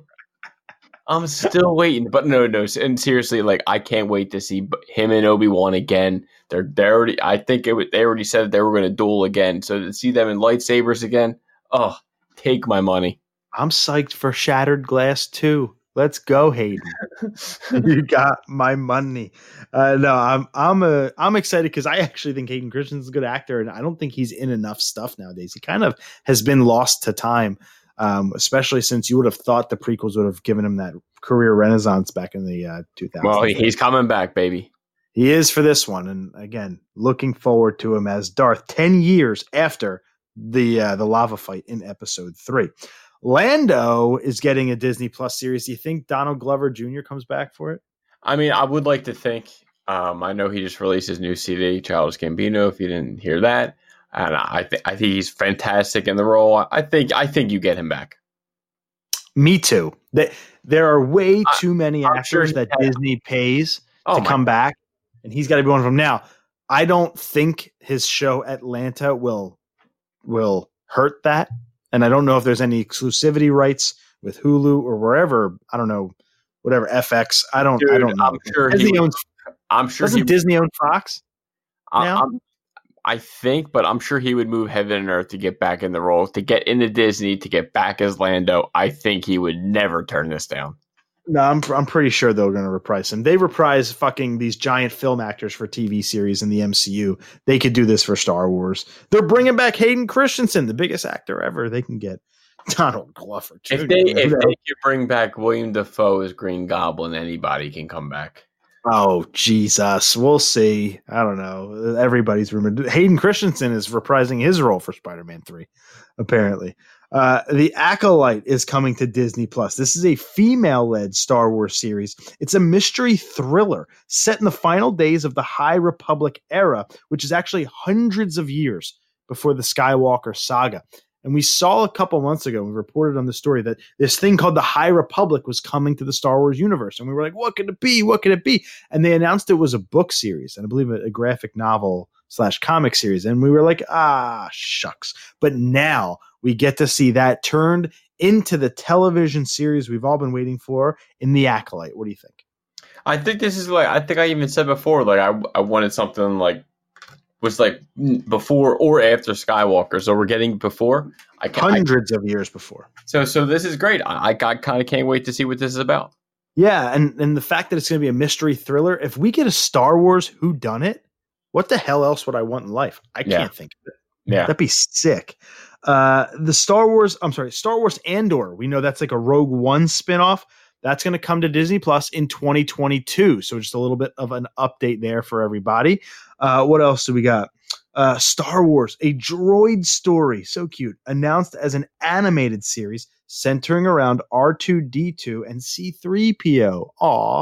I'm still waiting, but no, no. And seriously, like, I can't wait to see him and Obi-Wan again. They're, they're already, I think it, they already said they were going to duel again. So to see them in lightsabers again, oh, take my money. I'm psyched for Shattered Glass too. Let's go, Hayden. You got my money. Uh, no, I'm I'm a I'm excited because I actually think Hayden Christensen's a good actor, and I don't think he's in enough stuff nowadays. He kind of has been lost to time, um, especially since you would have thought the prequels would have given him that career renaissance back in the uh, two thousands. Well, he's coming back, baby. He is for this one, and again, looking forward to him as Darth ten years after the uh, the lava fight in Episode Three. Lando is getting a Disney Plus series. Do you think Donald Glover Junior comes back for it? I mean, I would like to think. Um, I know he just released his new C D, Childish Gambino. If you didn't hear that, and I think I think he's fantastic in the role. I think I think you get him back. Me too. That there are way too many I'm actors sure that he Disney pays Oh to my come back, and he's got to be one of them. Now, I don't think his show Atlanta will will hurt that. And I don't know if there's any exclusivity rights with Hulu or wherever. I don't know, whatever F X. I don't. Dude, I don't know. I'm sure Disney he, owns. I'm sure Doesn't he, Disney own Fox? I, now? I'm, I think, but I'm sure he would move heaven and earth to get back in the role, to get into Disney, to get back as Lando. I think he would never turn this down. No, I'm I'm pretty sure they're going to reprise him. They reprise fucking these giant film actors for T V series in the M C U. They could do this for Star Wars. They're bringing back Hayden Christensen, the biggest actor ever. They can get Donald Glover Junior If they if they could bring back William Dafoe as Green Goblin, anybody can come back. Oh, Jesus. We'll see. I don't know. Everybody's rumored. Hayden Christensen is reprising his role for Spider-Man three, apparently. Uh, the Acolyte is coming to Disney Plus. This is a female-led Star Wars series. It's a mystery thriller set in the final days of the High Republic era, which is actually hundreds of years before the Skywalker saga. And we saw a couple months ago, we reported on the story that this thing called the High Republic was coming to the Star Wars universe. And we were like, what could it be? What could it be? And they announced it was a book series, and I believe a, a graphic novel slash comic series. And we were like, ah, shucks. But now we get to see that turned into the television series we've all been waiting for in The Acolyte. What do you think? I think this is like, I think I even said before, like I, I wanted something like, was like before or after Skywalker. So we're getting before. I Hundreds I, of years before. So so this is great. I, I kind of can't wait to see what this is about. Yeah, and, and the fact that it's going to be a mystery thriller, if we get a Star Wars whodunit, what the hell else would I want in life? I yeah. can't think of it. Yeah. That'd be sick. Uh, the Star Wars, I'm sorry, Star Wars Andor. We know that's like a Rogue One spinoff. That's going to come to Disney Plus in twenty twenty-two. So just a little bit of an update there for everybody. Uh, what else do we got? Uh, Star Wars, a droid story. So cute. Announced as an animated series centering around R two D two and C three P O. Aw.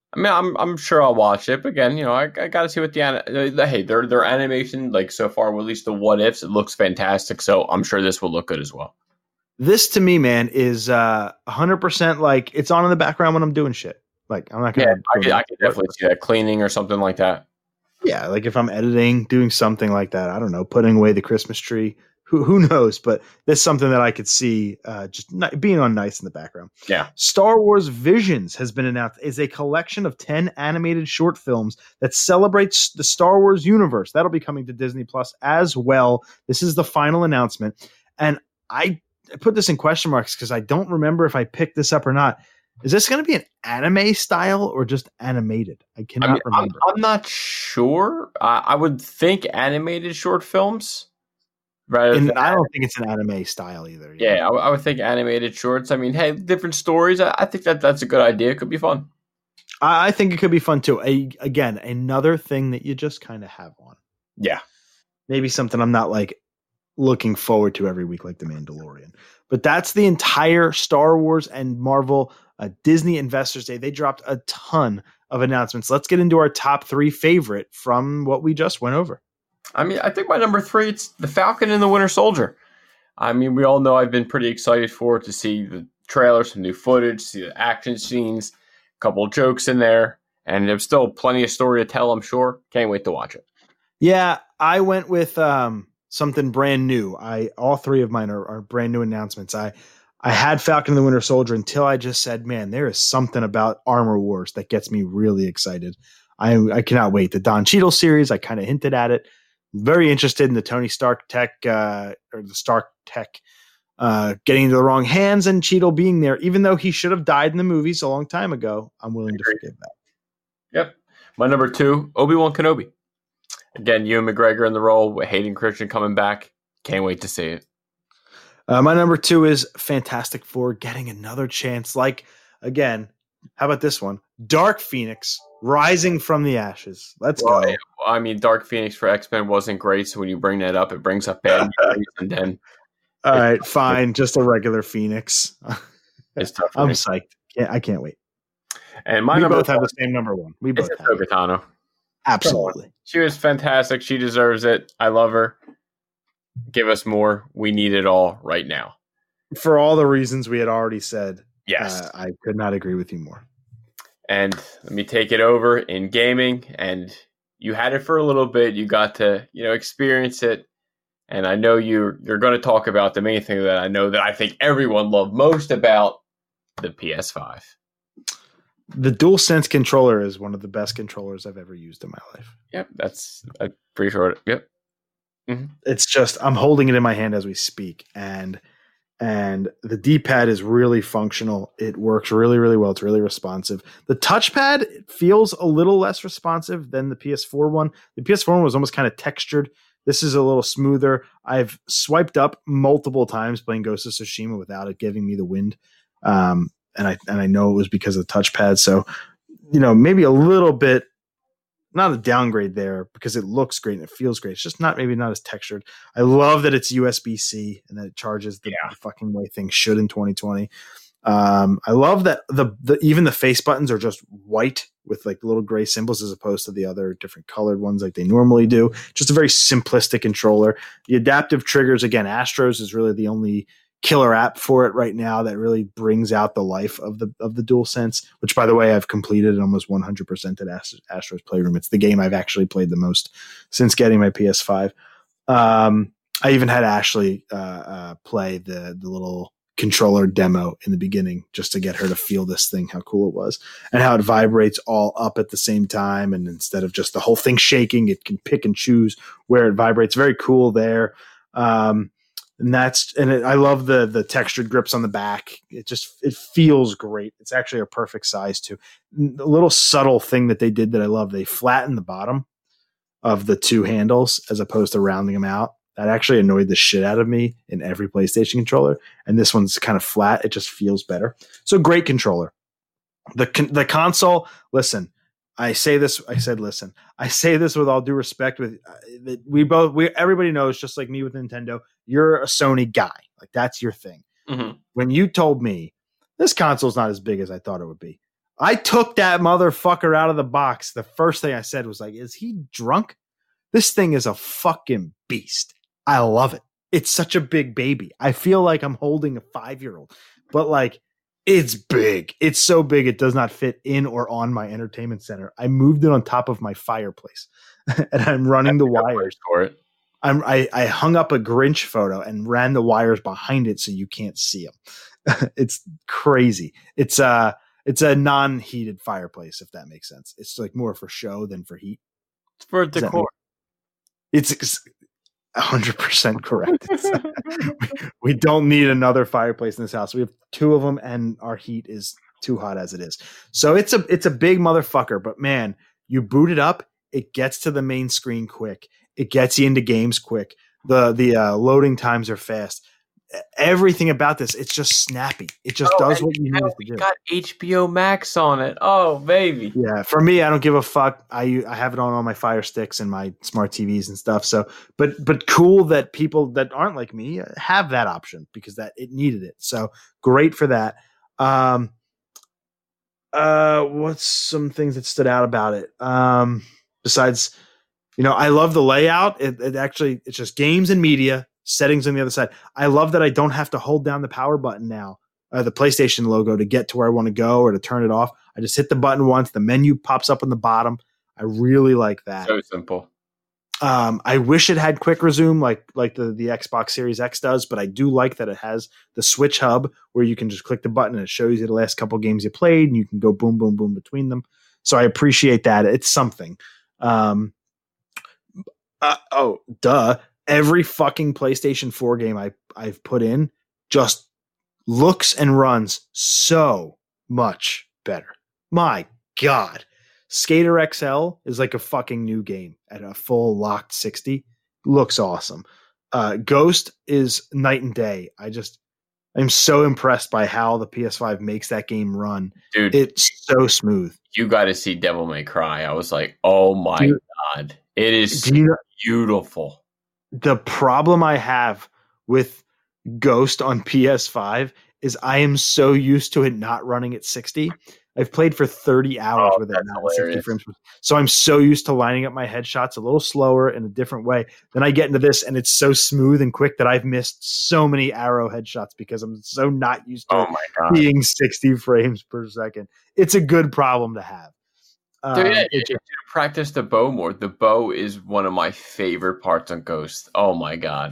I mean, I'm I'm sure I'll watch it, but again, you know, I, I got to see what the, uh, the hey their their animation like so far, well, at least the what ifs, it looks fantastic. So I'm sure this will look good as well. This to me, man, is uh one hundred percent like it's on in the background when I'm doing shit. Like I'm not gonna. Yeah, I could, I could definitely see that cleaning or something like that. Yeah, like if I'm editing, doing something like that, I don't know, putting away the Christmas tree. Who who knows? But that's something that I could see uh, just not, being on nice in the background. Yeah. Star Wars Visions has been announced. It's a collection of ten animated short films that celebrates the Star Wars universe. That'll be coming to Disney Plus as well. This is the final announcement. And I put this in question marks because I don't remember if I picked this up or not. Is this going to be an anime style or just animated? I cannot I mean, remember. I'm, I'm not sure. Uh, I would think animated short films. Rather And than I don't think it's an anime style either. Yeah, I, w- I would think animated shorts. I mean, hey, different stories. I, I think that that's a good idea. It could be fun. I, I think it could be fun too. A, again, another thing that you just kind of have on. Yeah. Maybe something I'm not like looking forward to every week like The Mandalorian. But that's the entire Star Wars and Marvel uh, Disney Investors Day. They dropped a ton of announcements. Let's get into our top three favorite from what we just went over. I mean, I think my number three, it's The Falcon and the Winter Soldier. I mean, we all know I've been pretty excited for it, to see the trailers, some new footage, see the action scenes, a couple of jokes in there, and there's still plenty of story to tell, I'm sure. Can't wait to watch it. Yeah, I went with um, something brand new. I all three of mine are, are brand new announcements. I I had Falcon and the Winter Soldier until I just said, man, there is something about Armor Wars that gets me really excited. I I cannot wait. The Don Cheadle series, I kind of hinted at it. Very interested in the Tony Stark tech uh, or the Stark tech uh, getting into the wrong hands and Cheadle being there, even though he should have died in the movies a long time ago. I'm willing to forgive that. Yep. My number two, Obi-Wan Kenobi. Again, Ewan McGregor in the role with Hayden Christensen coming back. Can't wait to see it. Uh, my number two is Fantastic Four getting another chance. Like, again, how about this one? Dark Phoenix rising from the ashes. Let's well, go. I mean, Dark Phoenix for X-Men wasn't great, so when you bring that up, it brings up bad memories, and then all right, fine, just a regular Phoenix. It's tough. I'm me. psyched. Can't, I can't wait. And my we number both one, have the same number one. We both have Ahsoka Tano. Absolutely. She was fantastic. She deserves it. I love her. Give us more. We need it all right now. For all the reasons we had already said, yes, uh, I could not agree with you more. And let me take it over in gaming. And you had it for a little bit. You got to, you know, experience it. And I know you're you're going to talk about the main thing that I know that I think everyone loved most about the P S five. The DualSense controller is one of the best controllers I've ever used in my life. Yep, that's I'm pretty sure. Yep. Mm-hmm. It's just I'm holding it in my hand as we speak, and and the D-pad is really functional. It works really, really well. It's really responsive. The touchpad feels a little less responsive than the P S four one. The P S four one was almost kind of textured. This is a little smoother. I've swiped up multiple times playing Ghost of Tsushima without it giving me the wind. Um, and I and I know it was because of the touchpad. So, you know, maybe a little bit, not a downgrade there because it looks great and it feels great. It's just not maybe not as textured. I love that it's U S B C and that it charges the, yeah. the fucking way things should in twenty twenty. Um, I love that the, the even the face buttons are just white with like little gray symbols as opposed to the other different colored ones like they normally do. Just a very simplistic controller. The adaptive triggers, again, Astros is really the only killer app for it right now that really brings out the life of the of the DualSense, which by the way I've completed almost one hundred percent at Ast- Astros Playroom. It's the game I've actually played the most since getting my P S five. Um, I even had Ashley uh, uh, play the the little controller demo in the beginning just to get her to feel this thing, how cool it was and how it vibrates all up at the same time. And instead of just the whole thing shaking, it can pick and choose where it vibrates. Very cool there. Um, and that's, and it, I love the, the textured grips on the back. It just, it feels great. It's actually a perfect size too. A little subtle thing that they did that I love. They flattened the bottom of the two handles as opposed to rounding them out. That actually annoyed the shit out of me in every PlayStation controller. And this one's kind of flat. It just feels better. So great controller. The con- the console, listen, I say this, I said, listen, I say this with all due respect with uh, that we both, we, everybody knows, just like me with Nintendo, you're a Sony guy. Like that's your thing. Mm-hmm. When you told me this console's not as big as I thought it would be, I took that motherfucker out of the box. The first thing I said was like, is he drunk? This thing is a fucking beast. I love it. It's such a big baby. I feel like I'm holding a five-year-old, but like it's big. It's so big it does not fit in or on my entertainment center. I moved it on top of my fireplace and I'm running the wires for it. I'm, I, I hung up a Grinch photo and ran the wires behind it so you can't see them. It's crazy. It's a, it's a non-heated fireplace, if that makes sense. It's like more for show than for heat. It's for decor. It's one hundred percent correct. we, we don't need another fireplace in this house. We have two of them and our heat is too hot as it is. So it's a, it's a big motherfucker, but man, you boot it up, it gets to the main screen quick. It gets you into games quick. The the uh, loading times are fast. Everything about this, it's just snappy. It just oh, does what you need it to do. Got H B O Max on it. Oh, baby. Yeah, for me, I don't give a fuck. I I have it on all my Fire Sticks and my smart T Vs and stuff. So, but but cool that people that aren't like me have that option because that it needed it. So great for that. Um, uh, what's some things that stood out about it? Um, besides. You know, I love the layout. It, it actually, it's just games and media, settings on the other side. I love that I don't have to hold down the power button now, uh, the PlayStation logo to get to where I want to go or to turn it off. I just hit the button once. The menu pops up on the bottom. I really like that. So simple. Um, I wish it had quick resume like like the, the Xbox Series X does, but I do like that it has the Switch hub where you can just click the button and it shows you the last couple games you played and you can go boom, boom, boom between them. So I appreciate that. It's something. Um, Uh, oh, duh. Every fucking PlayStation four game I, I've put in just looks and runs so much better. My God. Skater X L is like a fucking new game at a full locked sixty. Looks awesome. Uh, Ghost is night and day. I just, I'm so impressed by how the P S five makes that game run. Dude, it's so smooth. You got to see Devil May Cry. I was like, oh my Dude, God. It is so you know, beautiful. The problem I have with Ghost on P S five is I am so used to it not running at sixty. I've played for thirty hours oh, with it now, sixty frames. So I'm so used to lining up my headshots a little slower in a different way. Then I get into this and it's so smooth and quick that I've missed so many arrow headshots because I'm so not used to oh it my God. being sixty frames per second. It's a good problem to have. Dude, um, yeah, you should practice the bow more. The bow is one of my favorite parts on Ghost. Oh my God.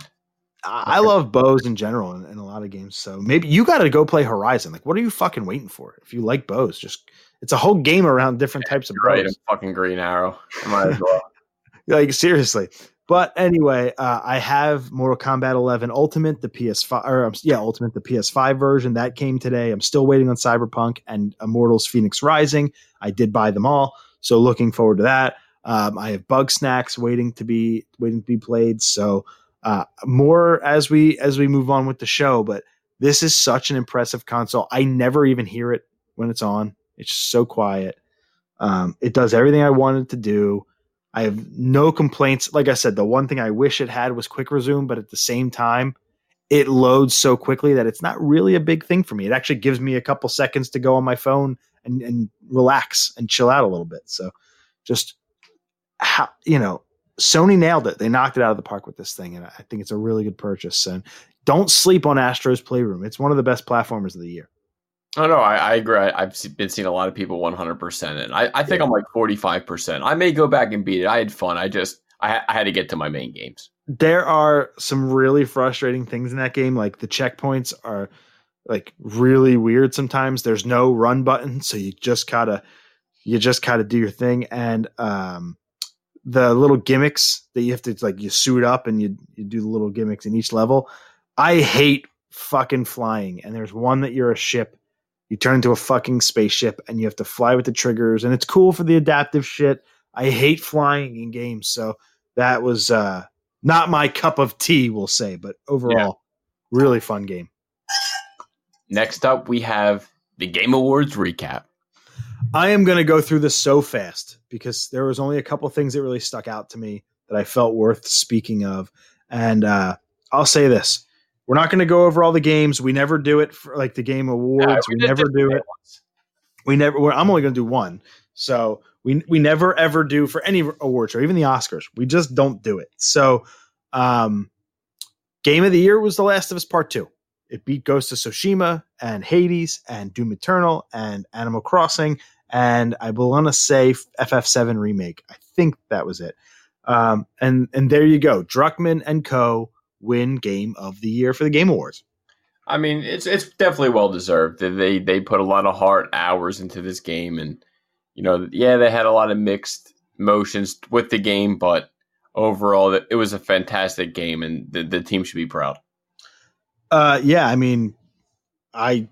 I love bows in general in, in a lot of games. So maybe you got to go play Horizon. Like, what are you fucking waiting for? If you like bows, just it's a whole game around different yeah, types of right, bows. A fucking Green Arrow. I might as well. Like seriously. But anyway, uh, I have Mortal Kombat eleven Ultimate, the P S five, or um, yeah, Ultimate, the P S five version that came today. I'm still waiting on Cyberpunk and Immortals: Phoenix Rising. I did buy them all, so looking forward to that. Um, I have Bug Snacks waiting to be waiting to be played. So uh, more as we as we move on with the show. But this is such an impressive console. I never even hear it when it's on. It's just so quiet. Um, it does everything I wanted to do. I have no complaints. Like I said, the one thing I wish it had was quick resume, but at the same time, it loads so quickly that it's not really a big thing for me. It actually gives me a couple seconds to go on my phone and, and relax and chill out a little bit. So just how, you know, Sony nailed it. They knocked it out of the park with this thing. And I think it's a really good purchase. And don't sleep on Astro's Playroom. It's one of the best platformers of the year. Oh, no, I, I agree. I've been seeing a lot of people one hundred percent. And I, I think yeah. I'm like forty-five percent. I may go back and beat it. I had fun. I just, I, ha- I had to get to my main games. There are some really frustrating things in that game. Like the checkpoints are like really weird sometimes. There's no run button. So you just gotta, you just gotta do your thing. And um, the little gimmicks that you have to, like, you suit up and you, you do the little gimmicks in each level. I hate fucking flying. And there's one that you're a ship. You turn into a fucking spaceship and you have to fly with the triggers, and it's cool for the adaptive shit. I hate flying in games. So that was uh, not my cup of tea, we'll say, but overall, yeah. really fun game. Next up, we have the Game Awards recap. I am going to go through this so fast because there was only a couple things that really stuck out to me that I felt worth speaking of. And uh, I'll say this. We're not going to go over all the games. We never do it for like the Game Awards. Yeah, we, we never do it. Ones. We never. We're, I'm only going to do one. So we we never ever do for any award show, even the Oscars. We just don't do it. So, um, Game of the Year was The Last of Us Part Two. It beat Ghost of Tsushima and Hades and Doom Eternal and Animal Crossing and I want to say F F seven Remake. I think that was it. Um, and and there you go. Druckmann and Co. win Game of the Year for the Game Awards. I mean, it's it's definitely well deserved. They they put a lot of heart hours into this game, and you know, yeah, they had a lot of mixed emotions with the game, but overall, it was a fantastic game, and the, the team should be proud. Uh, yeah, I mean, I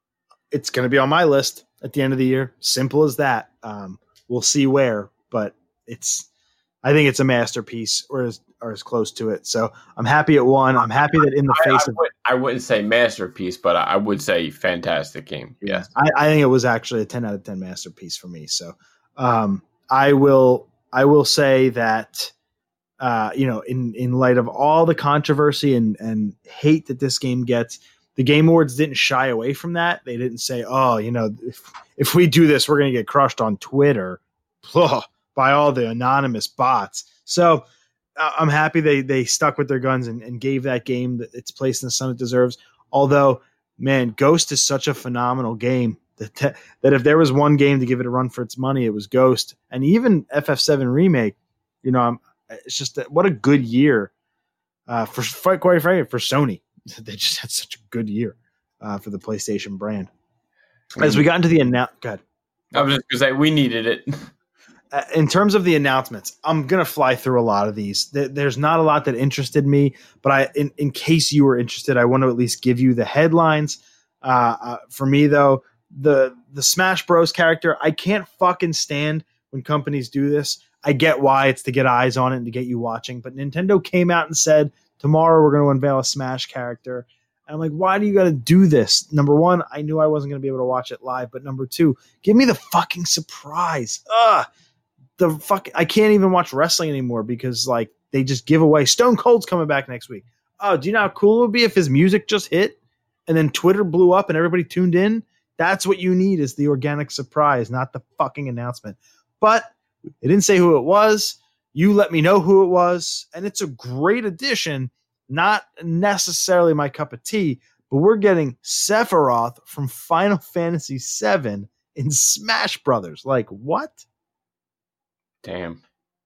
it's going to be on my list at the end of the year. Simple as that. Um, we'll see where, but it's. I think it's a masterpiece, or as or as close to it. So I'm happy it won. I'm happy that in the face I, I of would, I wouldn't say masterpiece, but I would say fantastic game. Yes, I, I think it was actually a ten out of ten masterpiece for me. So um, I will I will say that uh, you know in in light of all the controversy and and hate that this game gets, the Game Awards didn't shy away from that. They didn't say, oh, you know, if if we do this, we're going to get crushed on Twitter. Blah. By all the anonymous bots. So uh, I'm happy they they stuck with their guns and, and gave that game its place in the sun it deserves. Although, man, Ghost is such a phenomenal game that te- that if there was one game to give it a run for its money, it was Ghost. And even F F seven Remake, you know, I'm, it's just that, what a good year uh, for quite frankly for Sony. They just had such a good year uh, for the PlayStation brand. As we got into the announcement, God, I was just going to say we needed it. Uh, in terms of the announcements, I'm going to fly through a lot of these. Th- there's not a lot that interested me, but I, in, in case you were interested, I want to at least give you the headlines. Uh, uh, for me, though, the the Smash Bros. Character, I can't fucking stand when companies do this. I get why it's to get eyes on it and to get you watching, but Nintendo came out and said, tomorrow we're going to unveil a Smash character. And I'm like, why do you got to do this? Number one, I knew I wasn't going to be able to watch it live, but number two, give me the fucking surprise. Ugh. The fuck, I can't even watch wrestling anymore because like they just give away Stone Cold's coming back next week. Oh, do you know how cool it would be if his music just hit and then Twitter blew up and everybody tuned in? That's what you need is the organic surprise, not the fucking announcement. But they didn't say who it was. You let me know who it was, and it's a great addition. Not necessarily my cup of tea, but we're getting Sephiroth from Final Fantasy seven in Smash Brothers. Like what? Damn.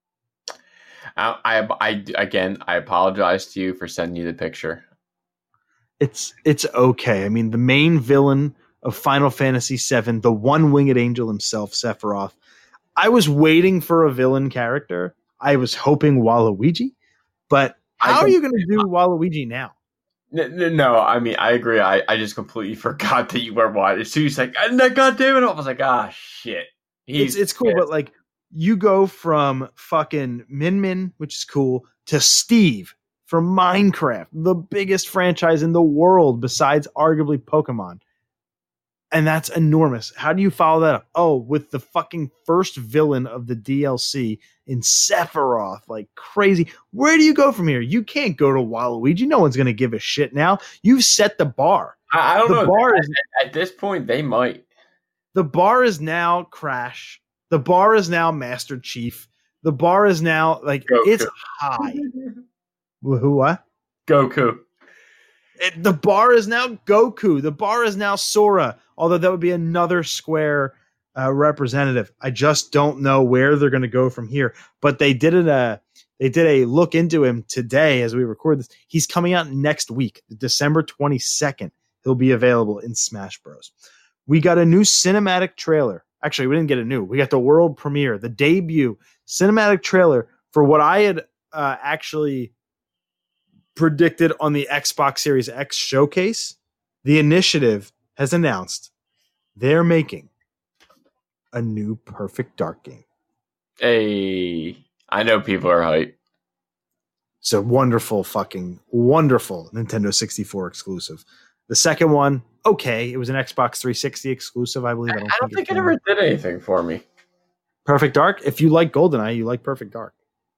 I, I, I, again, I apologize to you for sending you the picture. It's it's okay. I mean, the main villain of Final Fantasy seven, the one-winged angel himself, Sephiroth. I was waiting for a villain character. I was hoping Waluigi, but how are you going to do Waluigi now? No, no, I mean, I agree. I, I just completely forgot that you were watching. As soon as you like, no, God damn it, I was like, ah, shit. He's, it's it's cool, but like, you go from fucking Min Min, which is cool, to Steve from Minecraft, the biggest franchise in the world besides arguably Pokemon. And that's enormous. How do you follow that up? Oh, with the fucking first villain of the D L C in Sephiroth, like crazy. Where do you go from here? You can't go to Waluigi. No one's going to give a shit now. You've set the bar. I, I don't the know. Bar at, is, at this point, they might. The bar is now Crash. The bar is now Master Chief. The bar is now like Goku. It's high. Who? What? Goku. It, the bar is now Goku. The bar is now Sora. Although that would be another Square uh, representative. I just don't know where they're going to go from here. But they did it. Uh, they did a look into him today as we record this. He's coming out next week, December twenty-second. He'll be available in Smash Bros. We got a new cinematic trailer. Actually, we didn't get a new. We got the world premiere, the debut cinematic trailer for what I had uh, actually predicted on the Xbox Series X showcase. The Initiative has announced they're making a new Perfect Dark game. Hey, I know people are hyped. It's a wonderful, fucking wonderful Nintendo sixty-four exclusive. The second one, okay, it was an Xbox three sixty exclusive, I believe. I don't, I don't think, think it ever did anything for me. Perfect Dark? If you like GoldenEye, you like Perfect Dark.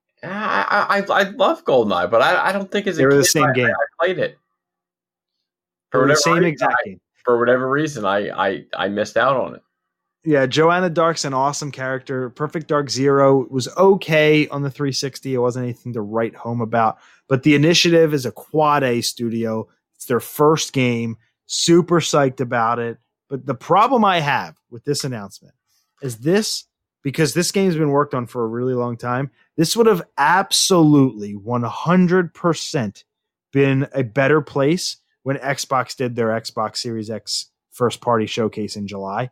I I, I love GoldenEye, but I, I don't think as a they were kid the same I, game. I played it. For the same reason, exact I, game. For whatever reason, I, I, I missed out on it. Yeah, Joanna Dark's an awesome character. Perfect Dark Zero was okay on the three sixty. It wasn't anything to write home about. But the Initiative is a Quad A studio. It's their first game. Super psyched about it. But the problem I have with this announcement is this, because this game's been worked on for a really long time, this would have absolutely one hundred percent been a better place when Xbox did their Xbox Series X first party showcase in July.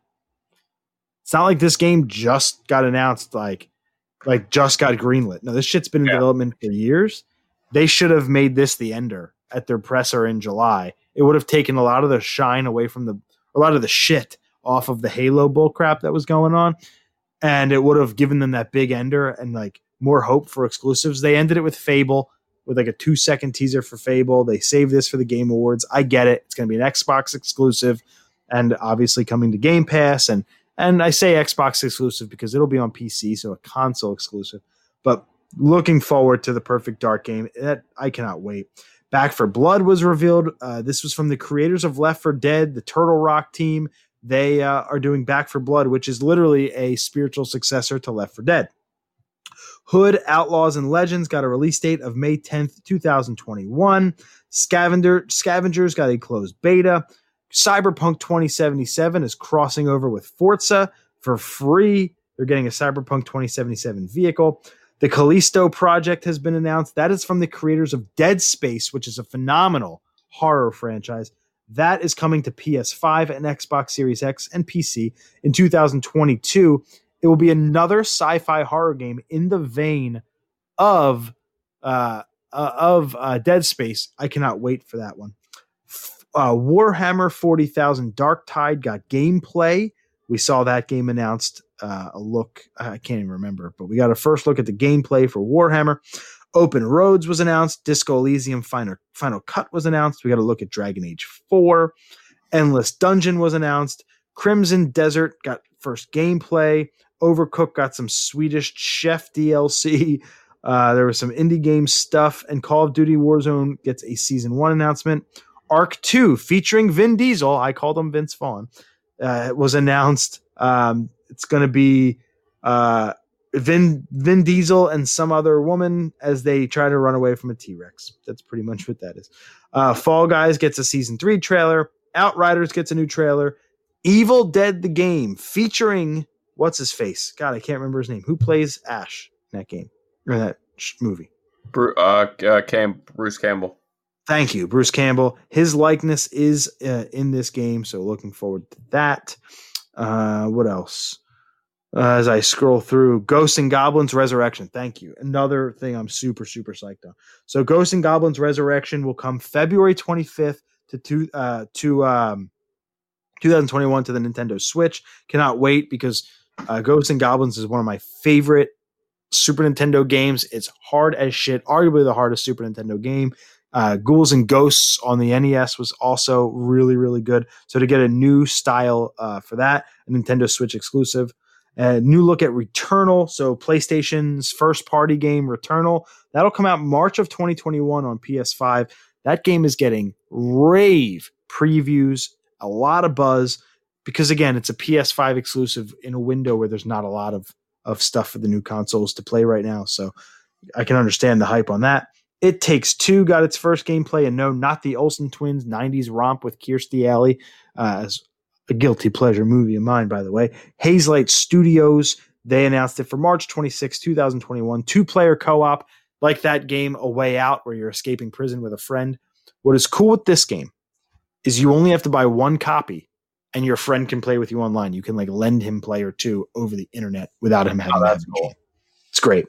It's not like this game just got announced, like, like just got greenlit. No, this shit's been in yeah. development for years. They should have made this the ender at their presser in July. It would have taken a lot of the shine away from the, a lot of the shit off of the Halo bullcrap that was going on. And it would have given them that big ender and like more hope for exclusives. They ended it with Fable, with like a two second teaser for Fable. They saved this for the Game Awards. I get it. It's going to be an Xbox exclusive and obviously coming to Game Pass. And, and I say Xbox exclusive because it'll be on P C, so a console exclusive. But looking forward to the Perfect Dark game. That I cannot wait. Back for Blood was revealed. Uh, this was from the creators of Left four Dead, the Turtle Rock team. They uh, are doing Back for Blood, which is literally a spiritual successor to Left four Dead. Hood, Outlaws, and Legends got a release date of May tenth, twenty twenty-one. Scavenger, Scavengers got a closed beta. Cyberpunk twenty seventy-seven is crossing over with Forza for free. They're getting a Cyberpunk twenty seventy-seven vehicle. The Callisto project has been announced. That is from the creators of Dead Space, which is a phenomenal horror franchise. That is coming to P S five and Xbox Series X and P C in two thousand twenty-two. It will be another sci-fi horror game in the vein of uh, uh, of uh, Dead Space. I cannot wait for that one. Uh, Warhammer forty thousand Dark Tide got gameplay. We saw that game announced. Uh, a look, I can't even remember, but we got a first look at the gameplay for Warhammer. Open Roads was announced. Disco Elysium Final, Final Cut was announced. We got a look at Dragon Age four. Endless Dungeon was announced. Crimson Desert got first gameplay. Overcooked got some Swedish Chef D L C. Uh, there was some indie game stuff. And Call of Duty Warzone gets a Season one announcement. Arc two, featuring Vin Diesel, I called him Vince Vaughn, uh, was announced. Um, it's going to be... Uh, Vin Vin Diesel and some other woman as they try to run away from a T-Rex. That's pretty much what that is. Uh, Fall Guys gets a season three trailer. Outriders gets a new trailer. Evil Dead the game featuring what's his face? God, I can't remember his name. Who plays Ash in that game or that sh- movie? Bruce, uh, uh, Cam, Bruce Campbell. Thank you, Bruce Campbell. His likeness is uh, in this game, so looking forward to that. Uh, what else? Uh, as I scroll through, Ghosts and Goblins Resurrection. Thank you. Another thing I'm super, super psyched on. So Ghosts and Goblins Resurrection will come February twenty-fifth to two, uh, to um, twenty twenty-one to the Nintendo Switch. Cannot wait because uh, Ghosts and Goblins is one of my favorite Super Nintendo games. It's hard as shit. Arguably the hardest Super Nintendo game. Uh, Ghouls and Ghosts on the N E S was also really, really good. So to get a new style uh, for that, a Nintendo Switch exclusive. A new look at Returnal, so PlayStation's first party game Returnal. That'll come out March of twenty twenty-one on P S five. That game is getting rave previews, a lot of buzz, because again, it's a P S five exclusive in a window where there's not a lot of, of stuff for the new consoles to play right now. So I can understand the hype on that. It Takes Two got its first gameplay, and no, not the Olsen twins nineties romp with Kirstie Alley, uh, as a guilty pleasure movie of mine, by the way. Hazelight Studios, they announced it for March twenty-sixth, twenty twenty-one. Two-player co-op, like that game A Way Out, where you're escaping prison with a friend. What is cool with this game is you only have to buy one copy, and your friend can play with you online. You can like lend him play or two over the internet without him having oh, that's cool. Game. It's great.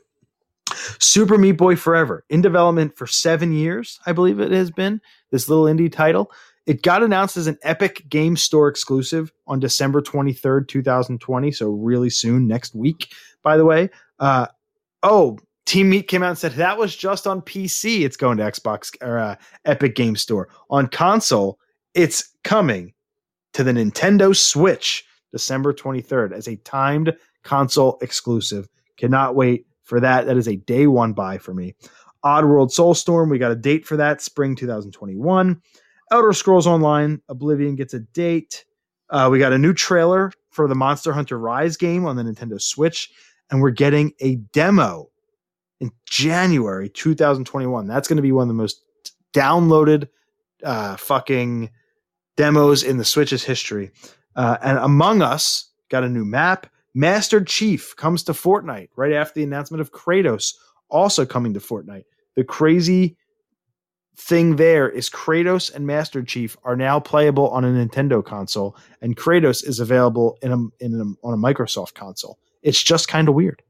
Super Meat Boy Forever, in development for seven years, I believe it has been, this little indie title. It got announced as an Epic Game Store exclusive on December twenty-third, twenty twenty, so really soon, next week, by the way. Uh, oh, Team Meat came out and said that was just on P C. It's going to Xbox or uh, Epic Game Store. On console, it's coming to the Nintendo Switch December twenty-third as a timed console exclusive. Cannot wait for that. That is a day one buy for me. Oddworld Soulstorm, we got a date for that, spring twenty twenty-one. Elder Scrolls Online, Oblivion gets a date. Uh, we got a new trailer for the Monster Hunter Rise game on the Nintendo Switch, and we're getting a demo in January twenty twenty-one. That's going to be one of the most downloaded uh, fucking demos in the Switch's history. Uh, and Among Us got a new map. Master Chief comes to Fortnite right after the announcement of Kratos also coming to Fortnite. The crazy thing there is Kratos and Master Chief are now playable on a Nintendo console, and Kratos is available in a, in a, on a Microsoft console. It's just kind of weird.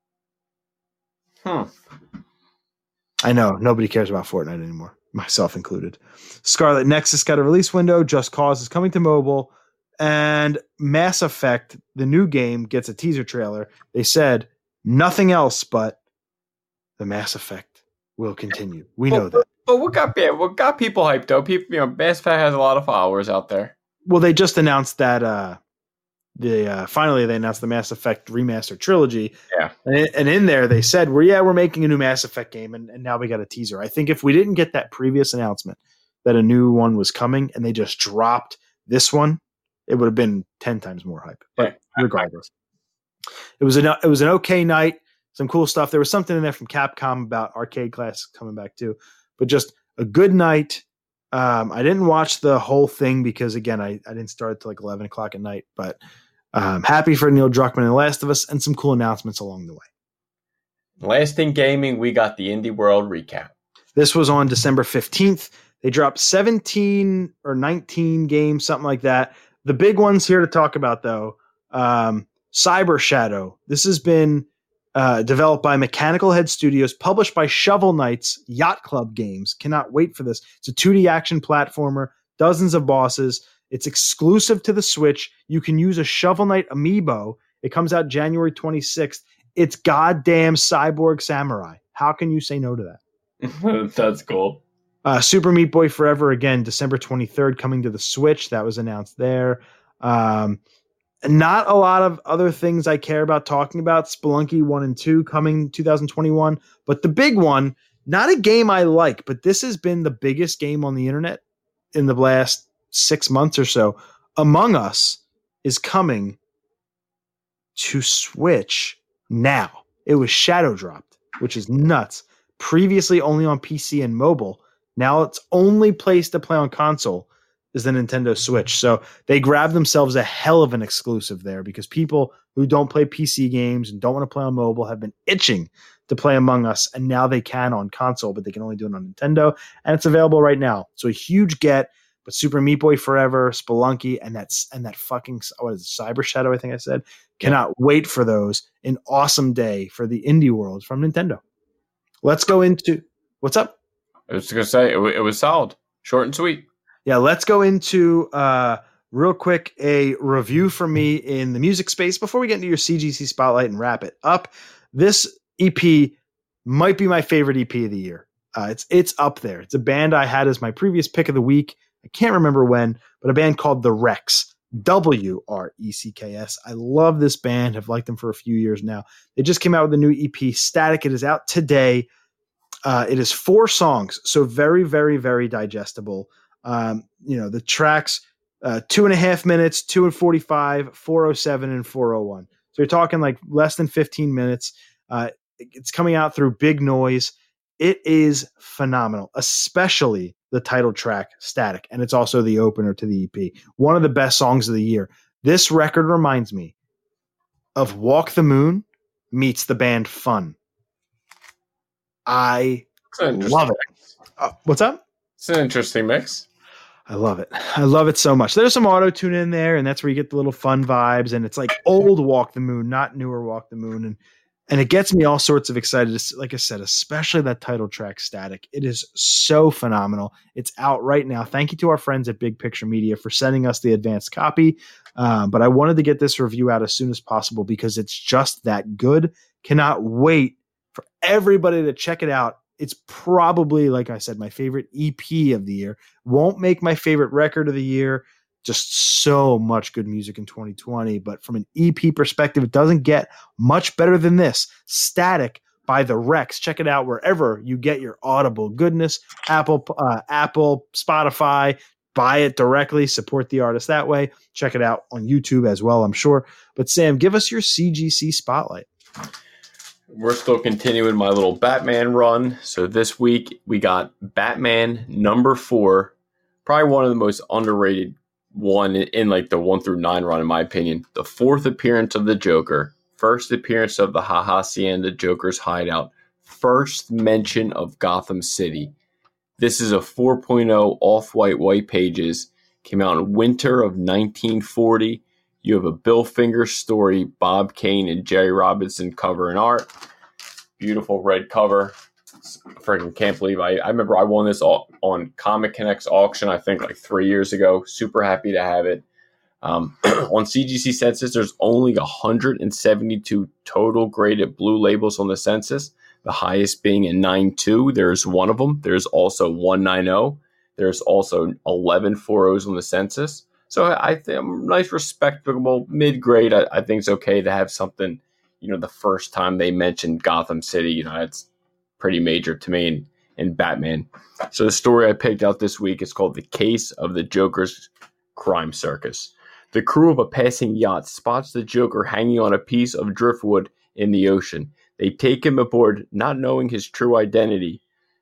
Hmm. I know nobody cares about Fortnite anymore, myself included. Scarlet Nexus got a release window. Just Cause is coming to mobile. And Mass Effect, the new game, gets a teaser trailer. They said nothing else but the Mass Effect will continue. We but, know that. But what got what got people hyped though? People, you know, Mass Effect has a lot of followers out there. Well, they just announced that uh, the uh, finally they announced the Mass Effect remastered trilogy. Yeah, and, it, and in there they said, "Well, yeah, we're making a new Mass Effect game," and, and now we got a teaser. I think if we didn't get that previous announcement that a new one was coming, and they just dropped this one, it would have been ten times more hype. But yeah. Regardless, it was an it was an okay night. Some cool stuff. There was something in there from Capcom about arcade classics coming back too, but just a good night. Um, I didn't watch the whole thing because again, I, I didn't start until like eleven o'clock at night. But um, happy for Neil Druckmann and The Last of Us, and some cool announcements along the way. Last in gaming, we got the Indie World recap. This was on December fifteenth. They dropped seventeen or nineteen games, something like that. The big ones here to talk about, though, um, Cyber Shadow. This has been uh, developed by Mechanical Head Studios, published by Shovel Knight's Yacht Club Games. Cannot wait for this. It's a two D action platformer, dozens of bosses. It's exclusive to the Switch. You can use a Shovel Knight amiibo. It comes out January twenty-sixth. It's goddamn Cyborg Samurai. How can you say no to that? That's cool. Uh, Super Meat Boy Forever, again, December twenty-third, coming to the Switch. That was announced there. Um, not a lot of other things I care about talking about. Spelunky one and two coming twenty twenty-one. But the big one, not a game I like, but this has been the biggest game on the internet in the last six months or so. Among Us is coming to Switch now. It was shadow dropped, which is nuts. Previously only on P C and mobile. Now its only place to play on console is the Nintendo Switch. So they grabbed themselves a hell of an exclusive there because people who don't play P C games and don't want to play on mobile have been itching to play Among Us, and now they can on console, but they can only do it on Nintendo, and it's available right now. So a huge get, but Super Meat Boy Forever, Spelunky, and that's and that fucking what is it, Cyber Shadow, I think I said. Cannot yeah. wait for those. An awesome day for the indie world from Nintendo. Let's go into what's up. I was going to say, it, it was solid. Short and sweet. Yeah, let's go into, uh, real quick, a review from me in the music space before we get into your C G C Spotlight and wrap it up. This E P might be my favorite E P of the year. Uh, it's it's up there. It's a band I had as my previous pick of the week. I can't remember when, but a band called The Recs. W R E C K S. I love this band. I've liked them for a few years now. They just came out with a new E P, Static. It is out today. Uh, it is four songs, so very, very, very digestible. Um, you know, the tracks, uh, two and a half minutes, two and forty-five, four oh seven, and four oh one. So you're talking like less than fifteen minutes. Uh, it's coming out through Big Noise. It is phenomenal, especially the title track, Static, and it's also the opener to the E P. One of the best songs of the year. This record reminds me of Walk the Moon meets the band Fun. I love it. Uh, what's up? It's an interesting mix. I love it. I love it so much. There's some auto tune in there, and that's where you get the little fun vibes. And it's like old Walk the Moon, not newer Walk the Moon. And and it gets me all sorts of excited. Like I said, especially that title track, Static. It is so phenomenal. It's out right now. Thank you to our friends at Big Picture Media for sending us the advanced copy. Um, but I wanted to get this review out as soon as possible because it's just that good. Cannot wait for everybody to check it out. It's probably, like I said, my favorite E P of the year. Won't make my favorite record of the year. Just so much good music in twenty twenty. But from an E P perspective, it doesn't get much better than this. Static by The Recs. Check it out wherever you get your Audible goodness. Apple, uh, Apple, Spotify, buy it directly, support the artist that way. Check it out on YouTube as well, I'm sure. But Sam, give us your C G C spotlight. We're still continuing my little Batman run. So this week we got Batman number four, probably one of the most underrated one in, in like the one through nine run, in my opinion. The fourth appearance of the Joker, first appearance of the Hacienda Joker's hideout, first mention of Gotham City. This is a four point oh off-white white pages. Came out in winter of nineteen forty. You have a Bill Finger story, Bob Kane and Jerry Robinson cover and art. Beautiful red cover. Freaking can't believe I, I remember I won this all, on Comic Connect's auction, I think like three years ago. Super happy to have it. Um, on C G C Census, there's only one hundred seventy-two total graded blue labels on the census. The highest being a nine two. There's one of them. There's also one ninety. There's also eleven four ohs on the census. So I think nice, respectable mid-grade. I, I think it's okay to have something, you know, the first time they mentioned Gotham City, you know, that's pretty major to me in, in Batman. So the story I picked out this week is called The Case of the Joker's Crime Circus. The crew of a passing yacht spots the Joker hanging on a piece of driftwood in the ocean. They take him aboard, not knowing his true identity.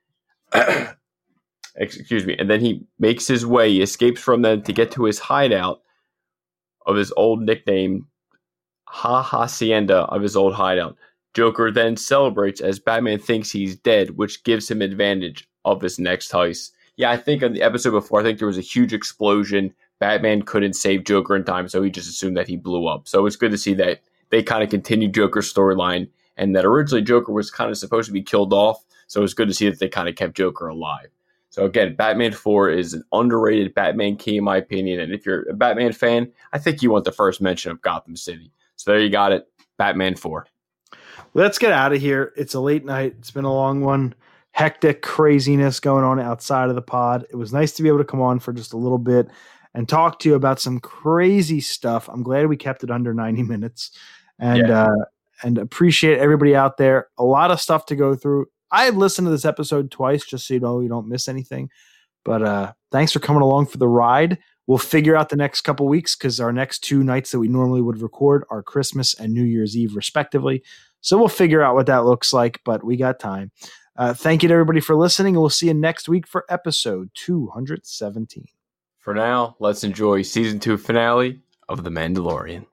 Excuse me. And then he makes his way, he escapes from them to get to his hideout of his old nickname, Ha Hacienda, of his old hideout. Joker then celebrates as Batman thinks he's dead, which gives him advantage of his next heist. Yeah, I think on the episode before, I think there was a huge explosion. Batman couldn't save Joker in time, so he just assumed that he blew up. So it's good to see that they kind of continued Joker's storyline, and that originally Joker was kind of supposed to be killed off. So it's good to see that they kind of kept Joker alive. So again, Batman four is an underrated Batman key, in my opinion. And if you're a Batman fan, I think you want the first mention of Gotham City. So there you got it, Batman four. Let's get out of here. It's a late night. It's been a long one. Hectic craziness going on outside of the pod. It was nice to be able to come on for just a little bit and talk to you about some crazy stuff. I'm glad we kept it under ninety minutes, and yeah. uh, and appreciate everybody out there. A lot of stuff to go through. I listened to this episode twice just so you know you don't miss anything. But uh, thanks for coming along for the ride. We'll figure out the next couple weeks because our next two nights that we normally would record are Christmas and New Year's Eve, respectively. So we'll figure out what that looks like, but we got time. Uh, thank you to everybody for listening, and we'll see you next week for episode two hundred seventeen. For now, let's enjoy season two finale of The Mandalorian.